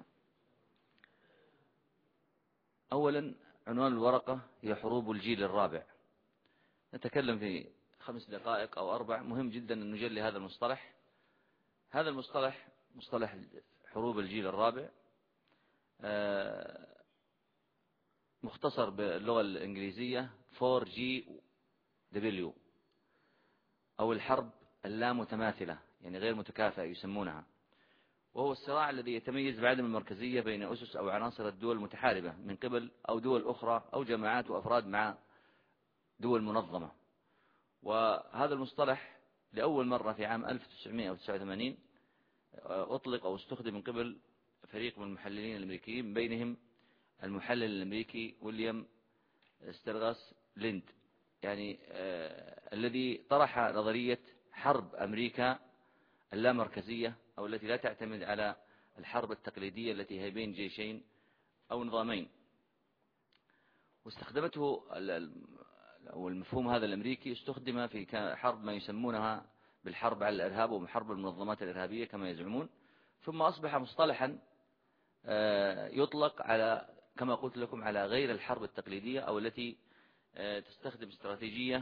أولا، عنوان الورقة هي حروب الجيل الرابع. نتكلم في 5 دقائق أو 4. مهم جدا أن نجلي هذا المصطلح. هذا المصطلح مصطلح حروب الجيل الرابع، مختصر باللغة الإنجليزية 4GW، أو الحرب اللامتماثلة، يعني غير متكافئة يسمونها. وهو الصراع الذي يتميز بعدم المركزية بين أسس أو عناصر الدول المتحاربة من قبل أو دول أخرى أو جماعات وأفراد مع دول منظمة. وهذا المصطلح لأول مرة في عام 1989 أطلق أو استخدم من قبل فريق من المحللين الأمريكيين، من بينهم المحلل الأمريكي ويليام ستيرغاس ليند، يعني الذي طرح نظرية حرب أمريكا اللامركزية، أو التي لا تعتمد على الحرب التقليدية التي هي بين جيشين أو نظامين. واستخدمته أو المفهوم هذا الأمريكي استخدم في حرب ما يسمونها بالحرب على الإرهاب وحرب المنظمات الإرهابية كما يزعمون. ثم أصبح مصطلحا يطلق على، كما قلت لكم، على غير الحرب التقليدية أو التي تستخدم استراتيجية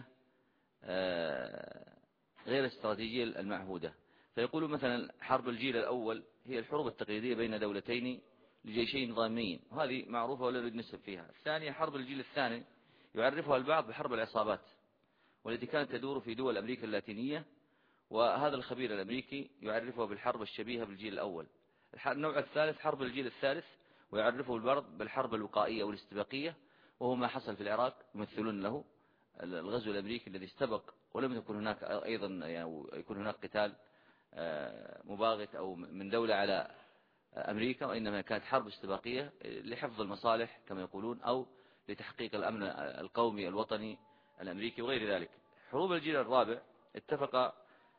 غير الاستراتيجية المعهودة. فيقولوا مثلا حرب الجيل الأول هي الحروب التقليدية بين دولتين لجيشين نظاميين، وهذه معروفة ولا نريد نسب فيها. الثانية حرب الجيل الثاني يعرفها البعض بحرب العصابات، والتي كانت تدور في دول أمريكا اللاتينية، وهذا الخبير الأمريكي يعرفها بالحرب الشبيهة بالجيل الأول. النوع الثالث حرب الجيل الثالث، ويعرفه البعض بالحرب الوقائية والاستباقية، وهو ما حصل في العراق، يمثلون له الغزو الأمريكي الذي استبق ولم يكن هناك أيضا يعني يكون هناك قتال مباغت أو من دولة على أمريكا، وإنما كانت حرب استباقية لحفظ المصالح كما يقولون، أو لتحقيق الأمن القومي الوطني الأمريكي وغير ذلك. حروب الجيل الرابع اتفق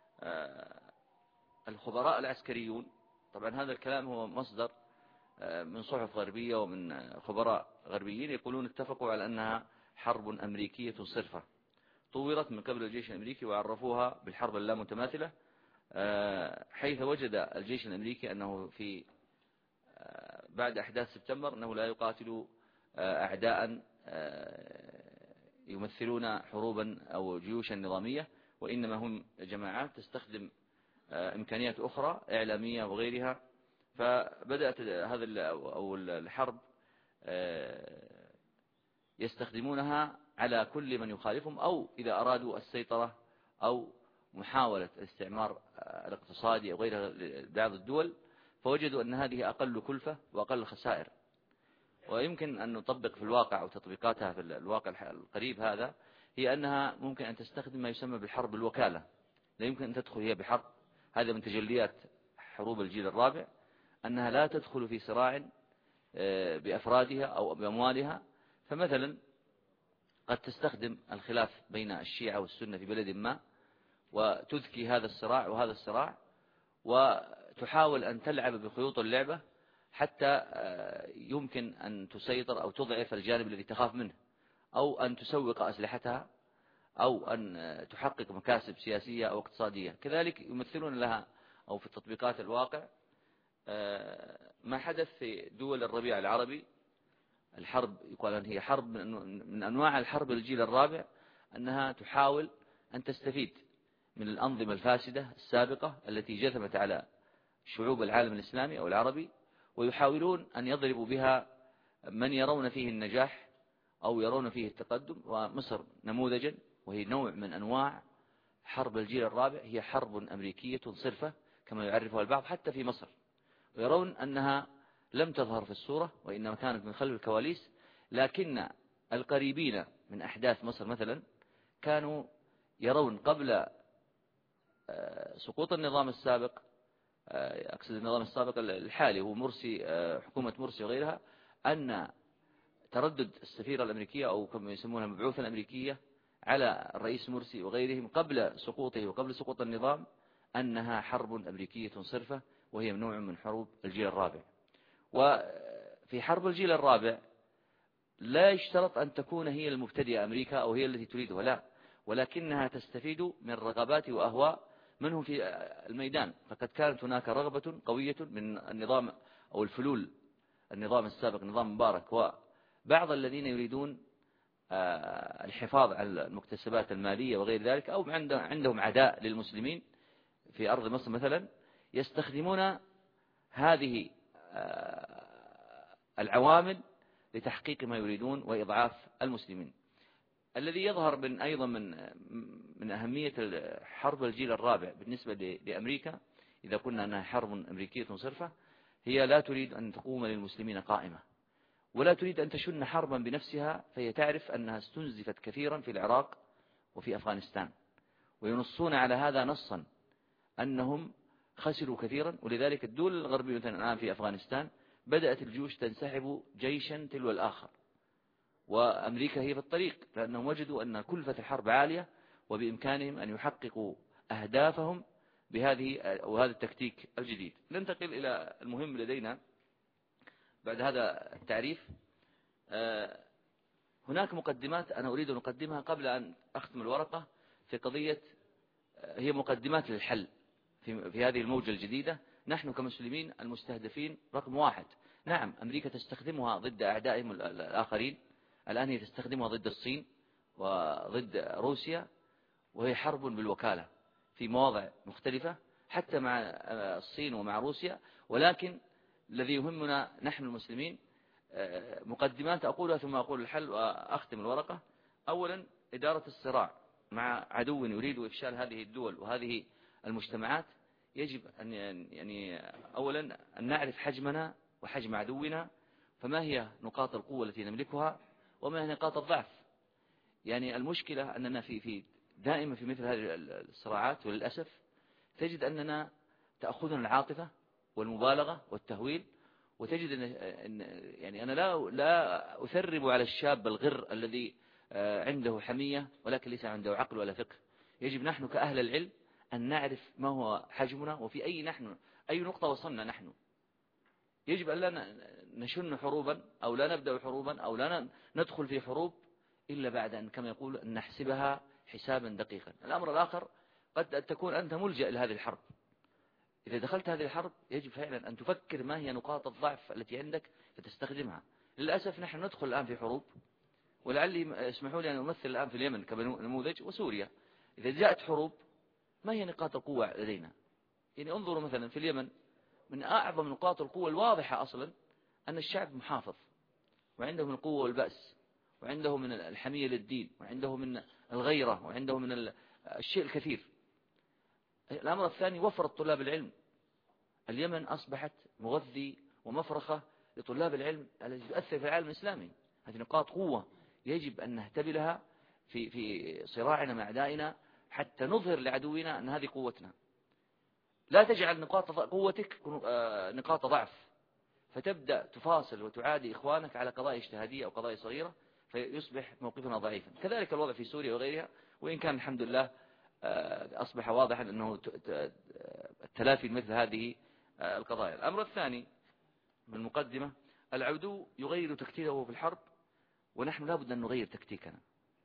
الخبراء العسكريون، طبعا هذا الكلام هو مصدر من صحف غربية ومن خبراء غربيين، يقولون اتفقوا على أنها حرب أمريكية صرفة طورت من قبل الجيش الأمريكي، وعرفوها بالحرب اللامتماثلة، حيث وجد الجيش الأمريكي أنه في بعد أحداث سبتمبر أنه لا يقاتل أعداء يمثلون حروبا أو جيوشا نظامية، وإنما هم جماعات تستخدم إمكانيات أخرى إعلامية وغيرها. فبدأت هذا أو الحرب يستخدمونها على كل من يخالفهم، أو إذا أرادوا السيطرة أو محاولة الاستعمار الاقتصادي أو غيرها لبعض الدول، فوجدوا أن هذه أقل كلفة وأقل خسائر. ويمكن أن نطبق في الواقع أو تطبيقاتها في الواقع القريب هذا، هي أنها ممكن أن تستخدم ما يسمى بالحرب الوكالة. لا يمكن أن تدخل هي بحرب، هذا من تجليات حروب الجيل الرابع، أنها لا تدخل في صراع بأفرادها أو بأموالها. فمثلا قد تستخدم الخلاف بين الشيعة والسنة في بلد ما، وتذكي هذا الصراع وهذا الصراع، وتحاول أن تلعب بخيوط اللعبة حتى يمكن أن تسيطر أو تضعف الجانب الذي تخاف منه، أو أن تسوق أسلحتها، أو أن تحقق مكاسب سياسية أو اقتصادية. كذلك يمثلون لها أو في تطبيقات الواقع ما حدث في دول الربيع العربي. الحرب يقال أن هي حرب من أنواع الحرب الجيل الرابع، أنها تحاول أن تستفيد من الأنظمة الفاسدة السابقة التي جثمت على شعوب العالم الإسلامي أو العربي، ويحاولون أن يضربوا بها من يرون فيه النجاح أو يرون فيه التقدم. ومصر نموذجا، وهي نوع من أنواع حرب الجيل الرابع، هي حرب أمريكية صرفة كما يعرفها البعض حتى في مصر، ويرون أنها لم تظهر في الصورة وإنما كانت من خلف الكواليس. لكن القريبين من أحداث مصر مثلا كانوا يرون قبل سقوط النظام السابق، أقصد النظام السابق الحالي هو مرسي، حكومة مرسي وغيرها، أن تردد السفيرة الأمريكية أو كما يسمونها المبعوثة الأمريكية على الرئيس مرسي وغيرهم قبل سقوطه وقبل سقوط النظام أنها حرب أمريكية صرفة، وهي نوع من حروب الجيل الرابع. وفي حرب الجيل الرابع لا يشترط أن تكون هي المبتدئة أمريكا أو هي التي تريدها، لا، ولكنها تستفيد من رغبات وأهواء منهم في الميدان. فقد كانت هناك رغبة قوية من النظام أو الفلول النظام السابق نظام مبارك، وبعض الذين يريدون الحفاظ على المكتسبات المالية وغير ذلك، أو عندهم عداء للمسلمين في أرض مصر مثلا، يستخدمون هذه العوامل لتحقيق ما يريدون وإضعاف المسلمين. الذي يظهر أيضا من أهمية حرب الجيل الرابع بالنسبة لأمريكا، إذا قلنا أنها حرب أمريكية صرفة، هي لا تريد أن تقوم للمسلمين قائمة، ولا تريد أن تشن حربا بنفسها، فهي تعرف أنها استنزفت كثيرا في العراق وفي أفغانستان، وينصون على هذا نصا أنهم خسروا كثيرا. ولذلك الدول الغربية مثلا الآن في أفغانستان بدأت الجيوش تنسحب جيشا تلو الآخر، وأمريكا هي في الطريق، لأنهم وجدوا أن كلفة الحرب عالية، وبإمكانهم أن يحققوا أهدافهم وهذا التكتيك الجديد. ننتقل إلى المهم لدينا بعد هذا التعريف. هناك مقدمات أنا أريد أن أقدمها قبل أن أختم الورقة في قضية هي مقدمات للحل في هذه الموجة الجديدة. نحن كمسلمين المستهدفين رقم واحد. نعم، أمريكا تستخدمها ضد أعدائهم الآخرين، الآن هي تستخدمها ضد الصين وضد روسيا، وهي حرب بالوكالة في مواضع مختلفة حتى مع الصين ومع روسيا. ولكن الذي يهمنا نحن المسلمين مقدمات أقولها ثم أقول الحل وأختم الورقة. أولا، إدارة الصراع مع عدو يريد إفشال هذه الدول وهذه المجتمعات. يجب أن أولا أن نعرف حجمنا وحجم عدونا، فما هي نقاط القوة التي نملكها وما هي نقاط الضعف. المشكلة أننا دائما في مثل هذه الصراعات وللأسف تجد أننا تأخذنا العاطفة والمبالغة والتهويل، وتجد أن يعني أنا لا أثرب على الشاب الغر الذي عنده حمية ولكن ليس عنده عقل ولا فقه. يجب نحن كأهل العلم أن نعرف ما هو حجمنا وفي أي نقطة وصلنا نحن. يجب أن لا نشن حروبا أو لا نبدأ حروبا أو لا ندخل في حروب إلا بعد أن كما يقول أن نحسبها حسابا دقيقا. الأمر الآخر قد تكون أنت ملجأ لهذه الحرب. إذا دخلت هذه الحرب يجب فعلا أن تفكر ما هي نقاط الضعف التي عندك فتستخدمها. للأسف نحن ندخل الآن في حروب، ولعلي اسمحوا لي أن أمثل الآن في اليمن كنموذج وسوريا. إذا جاءت حروب ما هي نقاط القوة لدينا؟ يعني انظروا مثلا في اليمن، من أعظم نقاط القوة الواضحة أصلا أن الشعب محافظ وعنده من القوة والبأس، وعنده من الحمية للدين، وعنده من الغيرة، وعنده من الشيء الكثير. الأمر الثاني وفر طلاب العلم. اليمن أصبحت مغذي ومفرخة لطلاب العلم التي تؤثر في العالم الإسلامي. هذه نقاط قوة يجب أن نهتبي لها في صراعنا مع أعدائنا حتى نظهر لعدونا أن هذه قوتنا. لا تجعل نقاط قوتك نقاط ضعف فتبدأ تفاصل وتعادي إخوانك على قضايا اجتهادية أو قضايا صغيرة فيصبح موقفنا ضعيفا. كذلك الوضع في سوريا وغيرها، وإن كان الحمد لله أصبح واضحا أنه التلافي مثل هذه القضايا. الأمر الثاني بالمقدمة، العدو يغير تكتيكه في الحرب ونحن لا بد أن نغير تكتيكنا.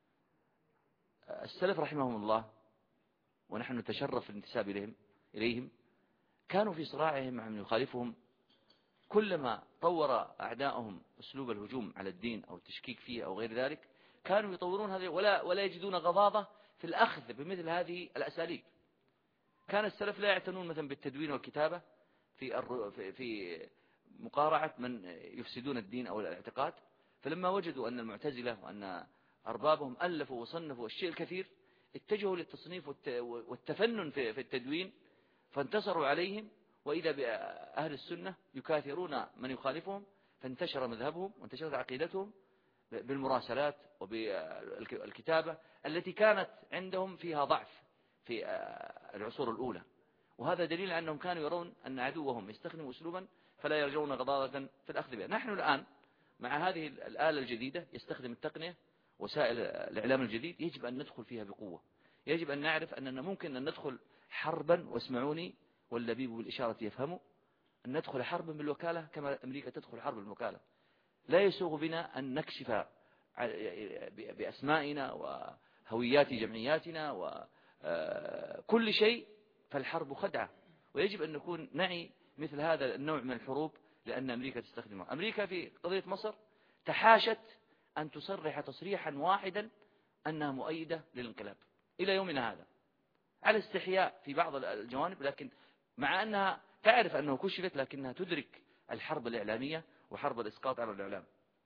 السلف رحمهم الله ونحن نتشرف الانتساب إليهم كانوا في صراعهم مع من يخالفهم كلما طور أعداؤهم أسلوب الهجوم على الدين أو التشكيك فيه أو غير ذلك كانوا يطورون هذه ولا يجدون غضاضة في الأخذ بمثل هذه الأساليب. كان السلف لا يعتنون مثلا بالتدوين والكتابة في مقارعة من يفسدون الدين أو الاعتقاد، فلما وجدوا أن المعتزلة وأن أربابهم ألفوا وصنفوا الشيء الكثير اتجهوا للتصنيف والتفنن في التدوين فانتصروا عليهم، وإذا بأهل السنة يكاثرون من يخالفهم، فانتشر مذهبهم وانتشرت عقيدتهم بالمراسلات وبالكتابة التي كانت عندهم فيها ضعف في العصور الأولى. وهذا دليل أنهم كانوا يرون أن عدوهم يستخدم أسلوبا فلا يرجون غضاضة في الأخذ بها. نحن الآن مع هذه الآلة الجديدة يستخدم التقنية وسائل الإعلام الجديد، يجب أن ندخل فيها بقوة. يجب أن نعرف أننا ممكن أن ندخل حربا، واسمعوني واللبيب بالإشارة يفهموا، أن ندخل حربا بالوكالة كما أمريكا تدخل حرب بالوكالة. لا يسوغ بنا أن نكشف بأسمائنا وهويات جمعياتنا وكل شيء، فالحرب خدعة، ويجب أن نكون نعي مثل هذا النوع من الحروب لأن أمريكا تستخدمها. أمريكا في قضية مصر تحاشت أن تصرح تصريحا واحدا أنها مؤيدة للانقلاب إلى يومنا هذا، على استحياء في بعض الجوانب، لكن مع أنها تعرف أنه كشفت لكنها تدرك الحرب الإعلامية وحرب الإسقاط على الإعلام.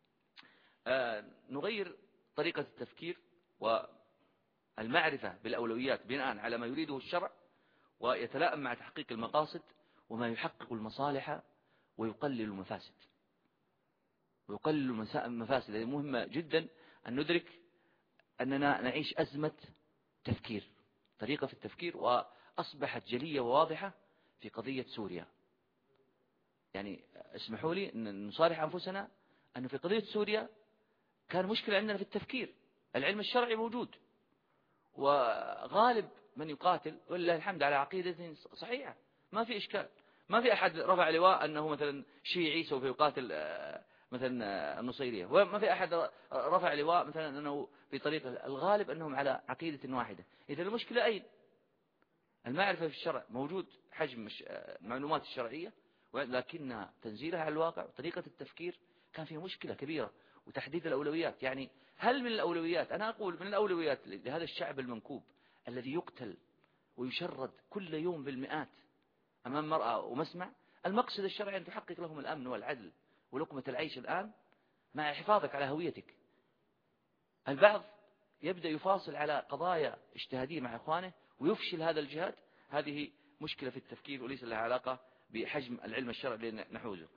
نغير طريقة التفكير والمعرفة بالأولويات بناء على ما يريده الشرع ويتلائم مع تحقيق المقاصد وما يحقق المصالح ويقلل المفاسد. المفاسد هذه مهمة جدا أن ندرك أننا نعيش أزمة تفكير، طريقة في التفكير، وأصبحت جلية وواضحة في قضية سوريا. يعني اسمحوا لي أن نصارح أنفسنا أن في قضية سوريا كان مشكلة عندنا في التفكير. العلم الشرعي موجود وغالب من يقاتل ولله الحمد على عقيدة صحيحة، ما في إشكال، ما في أحد رفع لواء أنه مثلا شيعي سوف يقاتل مثلا النصيرية، وما في أحد رفع لواء مثلا أنه في طريق الغالب أنهم على عقيدة واحدة. إذا المشكلة أين؟ المعرفة في الشرع موجود، حجم المعلومات الشرعية، ولكن تنزيلها على الواقع وطريقة التفكير كان فيها مشكلة كبيرة، وتحديد الأولويات. يعني هل من الأولويات، أنا أقول من الأولويات لهذا الشعب المنكوب الذي يقتل ويشرد كل يوم بالمئات أمام مرأة ومسمع، المقصد الشرعي أن تحقق لهم الأمن والعدل ولقمة العيش الآن مع حفاظك على هويتك. البعض يبدأ يفاصل على قضايا اجتهادية مع إخوانه ويفشل هذا الجهاد. هذه مشكلة في التفكير وليس لها علاقة بحجم العلم الشرعي الذي نحوزه.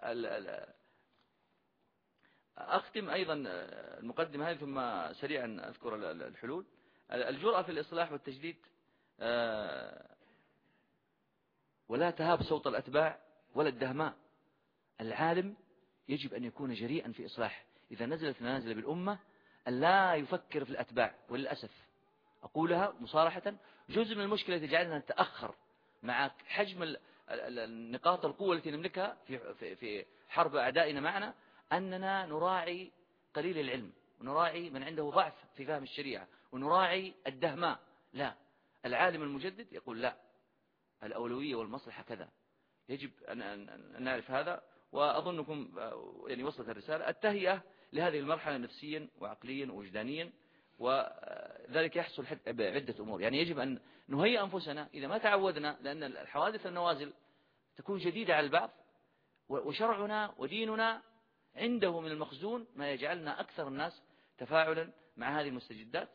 أختم أيضا المقدمة هذه ثم سريعا أذكر الحلول. الجرأة في الإصلاح والتجديد، ولا تهاب صوت الأتباع ولا الدهماء. العالم يجب أن يكون جريئا في إصلاح. إذا نزلت نازلة بالأمة أن لا يفكر في الأتباع. وللأسف أقولها مصارحة، جزء من المشكلة تجعلنا نتأخر مع حجم نقاط القوة التي نملكها في حرب أعدائنا معنا، أننا نراعي قليل العلم، ونراعي من عنده ضعف في فهم الشريعة، ونراعي الدهماء. لا، العالم المجدد يقول لا، الأولوية والمصلحة كذا. يجب أن نعرف هذا. وأظنكم يعني وصلت الرسالة. التهيئة لهذه المرحلة نفسيا وعقليا ووجدانيا، وذلك يحصل بعدة أمور. يعني يجب أن نهيئ أنفسنا إذا ما تعودنا، لأن الحوادث النوازل تكون شديدة على البعض، وشرعنا وديننا عنده من المخزون ما يجعلنا أكثر الناس تفاعلا مع هذه المستجدات.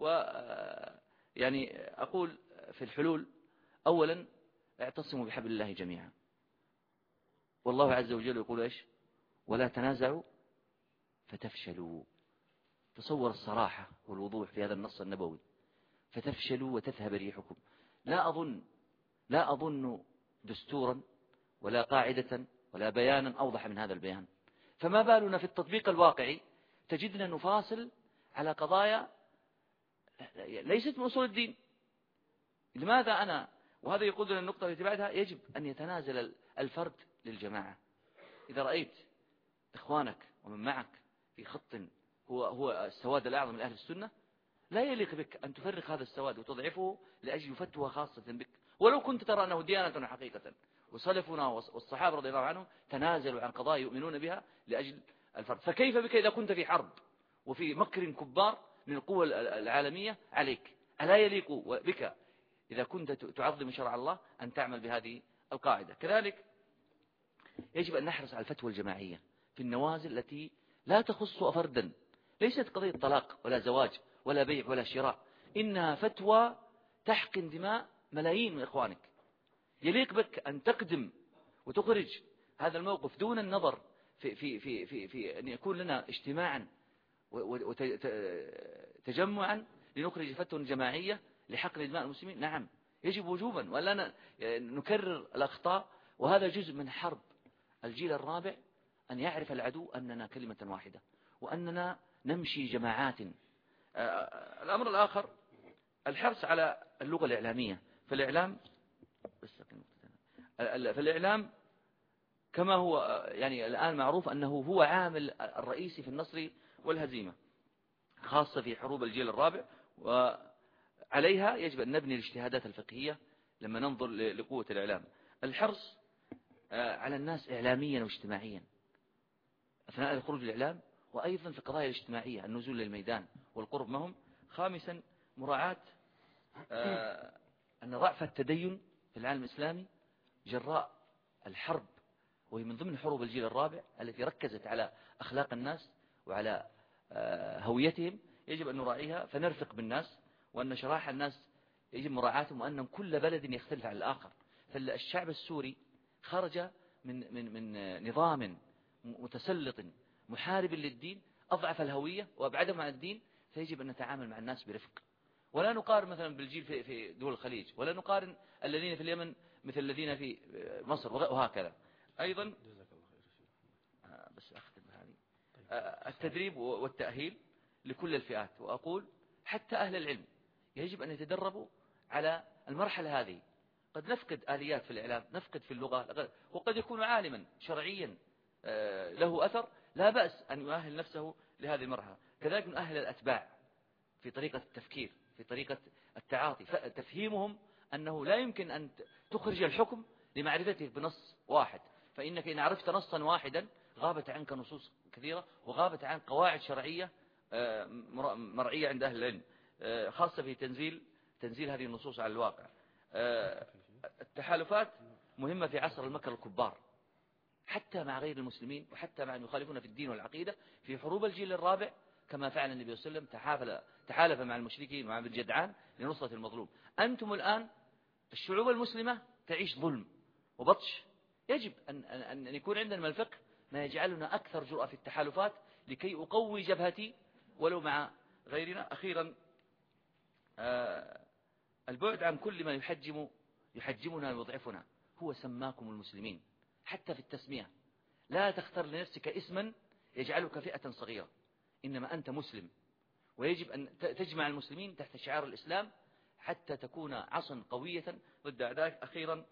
ويعني أقول في الحلول: أولا اعتصموا بحبل الله جميعا. والله عز وجل يقول إيش؟ ولا تنازعوا فتفشلوا. تصور الصراحة والوضوح في هذا النص النبوي: فتفشلوا وتذهب ريحكم. لا أظن دستورا ولا قاعدة ولا بيانا أوضح من هذا البيان. فما بالنا في التطبيق الواقعي تجدنا نفاصل على قضايا ليست من أصول الدين. لماذا أنا؟ وهذا يقودنا النقطة التي بعدها: يجب أن يتنازل الفرد للجماعة. إذا رأيت إخوانك ومن معك في خط هو السواد الأعظم من أهل السنة، لا يليق بك أن تفرق هذا السواد وتضعفه لأجل فتوى خاصة بك، ولو كنت ترى أنه ديانة حقيقة. وسلفنا والصحابة رضي الله عنهم تنازلوا عن قضايا يؤمنون بها لأجل الفرد. فكيف بك إذا كنت في حرب وفي مكر كبار من القوى العالمية عليك؟ ألا يليق بك إذا كنت تعظم شرع الله أن تعمل بهذه القاعدة؟ كذلك يجب أن نحرص على الفتوى الجماعية في النوازل التي لا تخص فردا. ليست قضية طلاق ولا زواج ولا بيع ولا شراء، إنها فتوى تحقن دماء ملايين من إخوانك. يليق بك أن تقدم وتخرج هذا الموقف دون النظر في أن يكون لنا اجتماعا وتجمعا لنخرج فتوى جماعية لحقن دماء المسلمين. نعم، يجب وجوبا، ولا نكرر الأخطاء. وهذا جزء من حرب الجيل الرابع، أن يعرف العدو أننا كلمة واحدة وأننا نمشي جماعات. الأمر الآخر الحرص على اللغة الإعلامية. فالإعلام كما هو يعني الآن معروف أنه هو عامل الرئيسي في النصر والهزيمة، خاصة في حروب الجيل الرابع. وعليها يجب أن نبني الاجتهادات الفقهية لما ننظر لقوة الإعلام. الحرص على الناس إعلاميا واجتماعيا أثناء الخروج للإعلام، وأيضا في القضايا الاجتماعية النزول للميدان والقرب معهم. خامسا مراعاة أن ضعف التدين في العالم الإسلامي جراء الحرب، وهي من ضمن حروب الجيل الرابع التي ركزت على أخلاق الناس وعلى هويتهم، يجب أن نراعيها فنرفق بالناس، وأن شرائح الناس يجب مراعاتهم، وأن كل بلد يختلف عن الآخر. فالشعب السوري خرج من نظام متسلط محارب للدين، أضعف الهوية وأبعدهم عن الدين. فيجب أن نتعامل مع الناس برفق، ولا نقارن مثلا بالجيل في دول الخليج، ولا نقارن الذين في اليمن مثل الذين في مصر وهكذا. أيضا بس أختم هذه التدريب والتأهيل لكل الفئات. وأقول حتى أهل العلم يجب أن يتدربوا على المرحلة هذه. قد نفقد آليات في الإعلام، نفقد في اللغة، وقد يكون عالما شرعيا له أثر، لا بأس أن يؤهل نفسه لهذه المرحلة. كذلك نؤهل الأتباع في طريقة التفكير، في طريقة التعاطي، تفهيمهم أنه لا يمكن أن تخرج الحكم لمعرفته بنص واحد، فإنك إن عرفت نصا واحدا غابت عنك نصوص كثيرة، وغابت عن قواعد شرعية مرعية عند أهل العلم، خاصة في تنزيل هذه النصوص على الواقع. التحالفات مهمة في عصر المكر الكبار، حتى مع غير المسلمين وحتى مع المخالفون في الدين والعقيدة. في حروب الجيل الرابع كما فعل النبي صلى الله عليه وسلم، تحالف مع المشركين مع الجدعان لنصرة المظلوم. أنتم الآن الشعوب المسلمة تعيش ظلم وبطش، يجب أن يكون عندنا من الفقه ما يجعلنا أكثر جرأة في التحالفات لكي أقوي جبهتي ولو مع غيرنا. أخيرا البعد عن كل ما يحجمنا ويضعفنا. هو سماكم المسلمين، حتى في التسمية. لا تختار لنفسك اسما يجعلك فئة صغيرة، إنما أنت مسلم، ويجب أن تجمع المسلمين تحت شعار الإسلام حتى تكون عصا قوية ضد أعدائك. أخيرا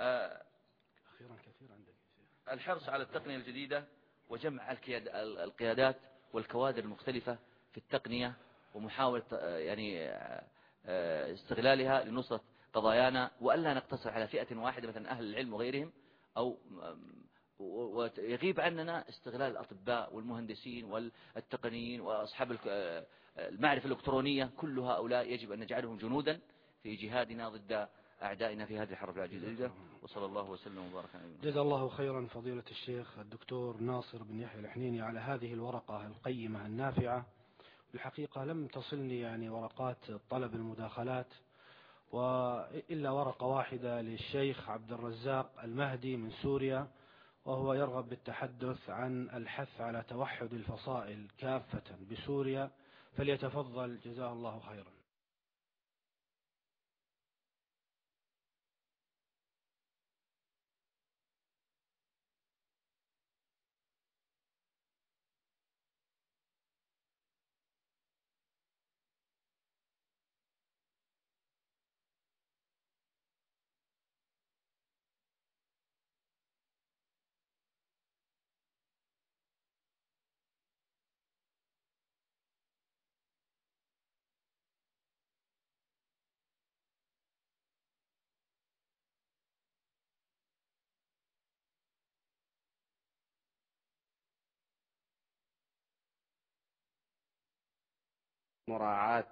الحرص على التقنية الجديدة وجمع القيادات والكوادر المختلفة في التقنية، ومحاولة يعني استغلالها لنصرة قضايانا، وألا نقتصر على فئة واحدة مثلا أهل العلم وغيرهم، أو ويغيب عننا استغلال الأطباء والمهندسين والتقنيين وأصحاب المعرفة الإلكترونية. كل هؤلاء يجب أن نجعلهم جنودا في جهادنا ضد أعدائنا في هذه الحرب الجديدة. وصلى الله وسلم وبارك على نبينا. جزا الله خيرا فضيلة الشيخ الدكتور ناصر بن يحيى الحنيني على هذه الورقة القيمة النافعة. الحقيقة لم تصلني يعني ورقات طلب المداخلات إلا ورقة واحدة للشيخ عبد الرزاق المهدي من سوريا، وهو يرغب بالتحدث عن الحث على توحد الفصائل كافة بسوريا، فليتفضل جزاه الله خيرا. مراعاة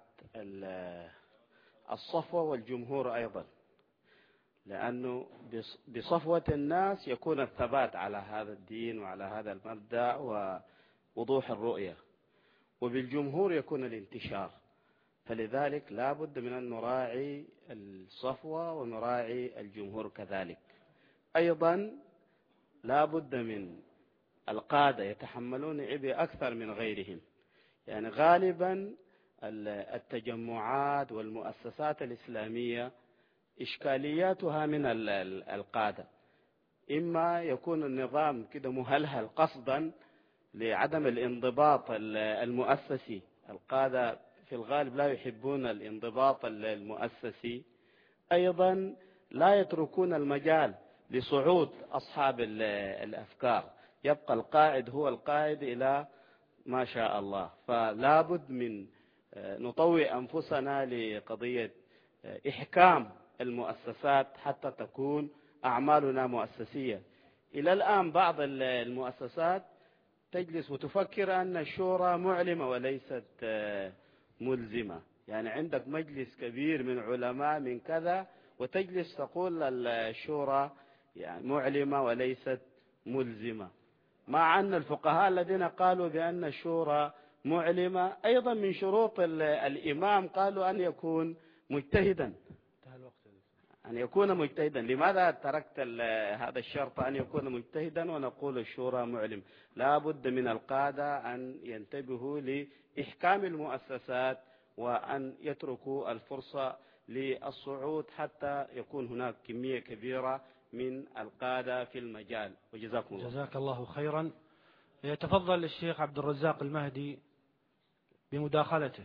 الصفوة والجمهور أيضا، لأنه بصفوة الناس يكون الثبات على هذا الدين وعلى هذا المبدأ ووضوح الرؤية، وبالجمهور يكون الانتشار. فلذلك لا بد من أن نراعي الصفوة ونراعي الجمهور كذلك. أيضا لا بد من القادة يتحملون عبء أكثر من غيرهم. يعني غالبا التجمعات والمؤسسات الإسلامية إشكالياتها من القادة، إما يكون النظام كده مهلهل قصدا لعدم الانضباط المؤسسي. القادة في الغالب لا يحبون الانضباط المؤسسي. أيضا لا يتركون المجال لصعود أصحاب الأفكار، يبقى القائد هو القائد إلى ما شاء الله. فلا بد من نطوع أنفسنا لقضية إحكام المؤسسات حتى تكون أعمالنا مؤسسية. إلى الآن بعض المؤسسات تجلس وتفكر أن الشورى معلمة وليست ملزمة. يعني عندك مجلس كبير من علماء من كذا، وتجلس تقول الشورى يعني معلمة وليست ملزمة، مع أن الفقهاء الذين قالوا بأن الشورى معلمة أيضا من شروط الإمام قالوا أن يكون مجتهدا، أن يكون مجتهدا. لماذا تركت هذا الشرط أن يكون مجتهدا ونقول الشورى معلم؟ لا بد من القادة أن ينتبهوا لإحكام المؤسسات وأن يتركوا الفرصة للصعود حتى يكون هناك كمية كبيرة من القادة في المجال. وجزاكم الله. جزاك الله خيرا. يتفضل الشيخ عبد الرزاق المهدي بمداخلته.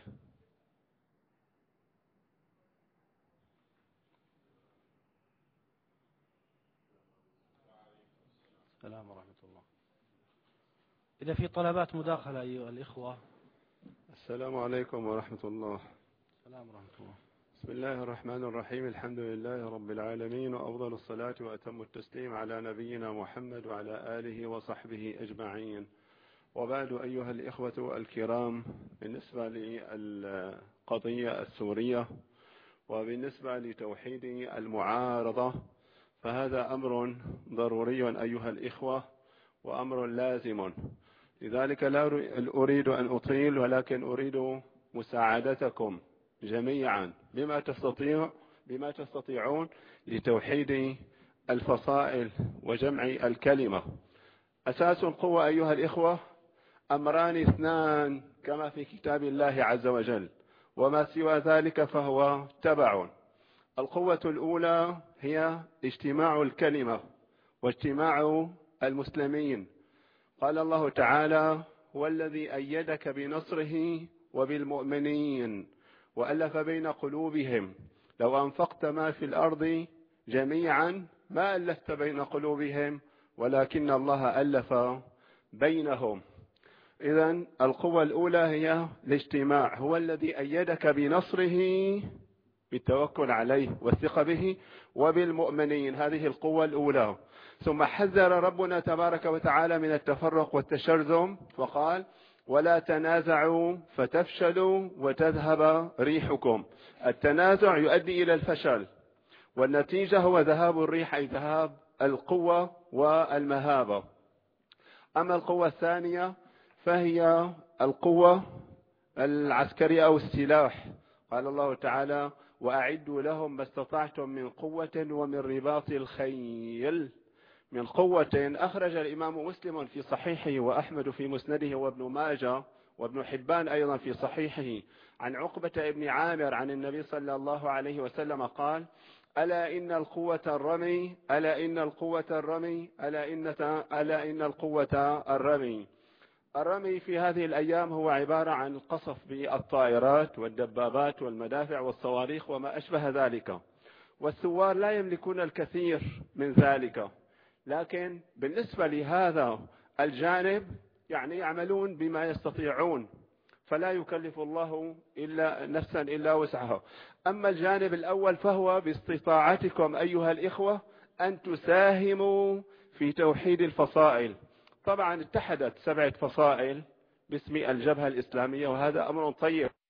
السلام ورحمة الله. إذا في طلبات مداخلة أيها الإخوة. السلام عليكم ورحمة الله. السلام ورحمة الله. بسم الله الرحمن الرحيم. الحمد لله رب العالمين، وأفضل الصلاة وأتم التسليم على نبينا محمد وعلى آله وصحبه أجمعين. وبعد أيها الإخوة الكرام، بالنسبة للقضية السورية وبالنسبة لتوحيد المعارضة، فهذا أمر ضروري أيها الإخوة وأمر لازم. لذلك لا أريد أن أطيل، ولكن أريد مساعدتكم جميعا بما تستطيعون لتوحيد الفصائل وجمع الكلمة. أساس القوة أيها الإخوة أمران اثنان كما في كتاب الله عز وجل، وما سوى ذلك فهو تبع. القوة الأولى هي اجتماع الكلمة، واجتماع المسلمين. قال الله تعالى: هو الذي أيدك بنصره وبالمؤمنين وألف بين قلوبهم لو أنفقت ما في الأرض جميعا ما ألفت بين قلوبهم ولكن الله ألف بينهم. إذن القوة الأولى هي الاجتماع، هو الذي أيدك بنصره بالتوكل عليه والثقة به وبالمؤمنين، هذه القوة الأولى. ثم حذر ربنا تبارك وتعالى من التفرق والتشرذم فقال: ولا تنازعوا فتفشلوا وتذهب ريحكم. التنازع يؤدي إلى الفشل، والنتيجة هو ذهاب الريح، أي ذهاب القوة والمهابة. أما القوة الثانية فهي القوة العسكرية أو السلاح. قال الله تعالى: وأعدوا لهم ما استطعتم من قوة ومن رباط الخيل. من قوة أخرج الإمام مسلم في صحيحه وأحمد في مسنده وابن ماجه وابن حبان أيضا في صحيحه عن عقبة بن عامر عن النبي صلى الله عليه وسلم قال: ألا إن القوة الرمي، ألا إن القوة الرمي، ألا إن القوة الرمي. الرمي في هذه الأيام هو عبارة عن القصف بالطائرات والدبابات والمدافع والصواريخ وما أشبه ذلك، والثوار لا يملكون الكثير من ذلك، لكن بالنسبة لهذا الجانب يعني يعملون بما يستطيعون، فلا يكلف الله إلا نفسا إلا وسعها. أما الجانب الأول فهو باستطاعتكم أيها الإخوة أن تساهموا في توحيد الفصائل. طبعا اتحدت 7 فصائل باسم الجبهة الإسلامية، وهذا أمر طيب.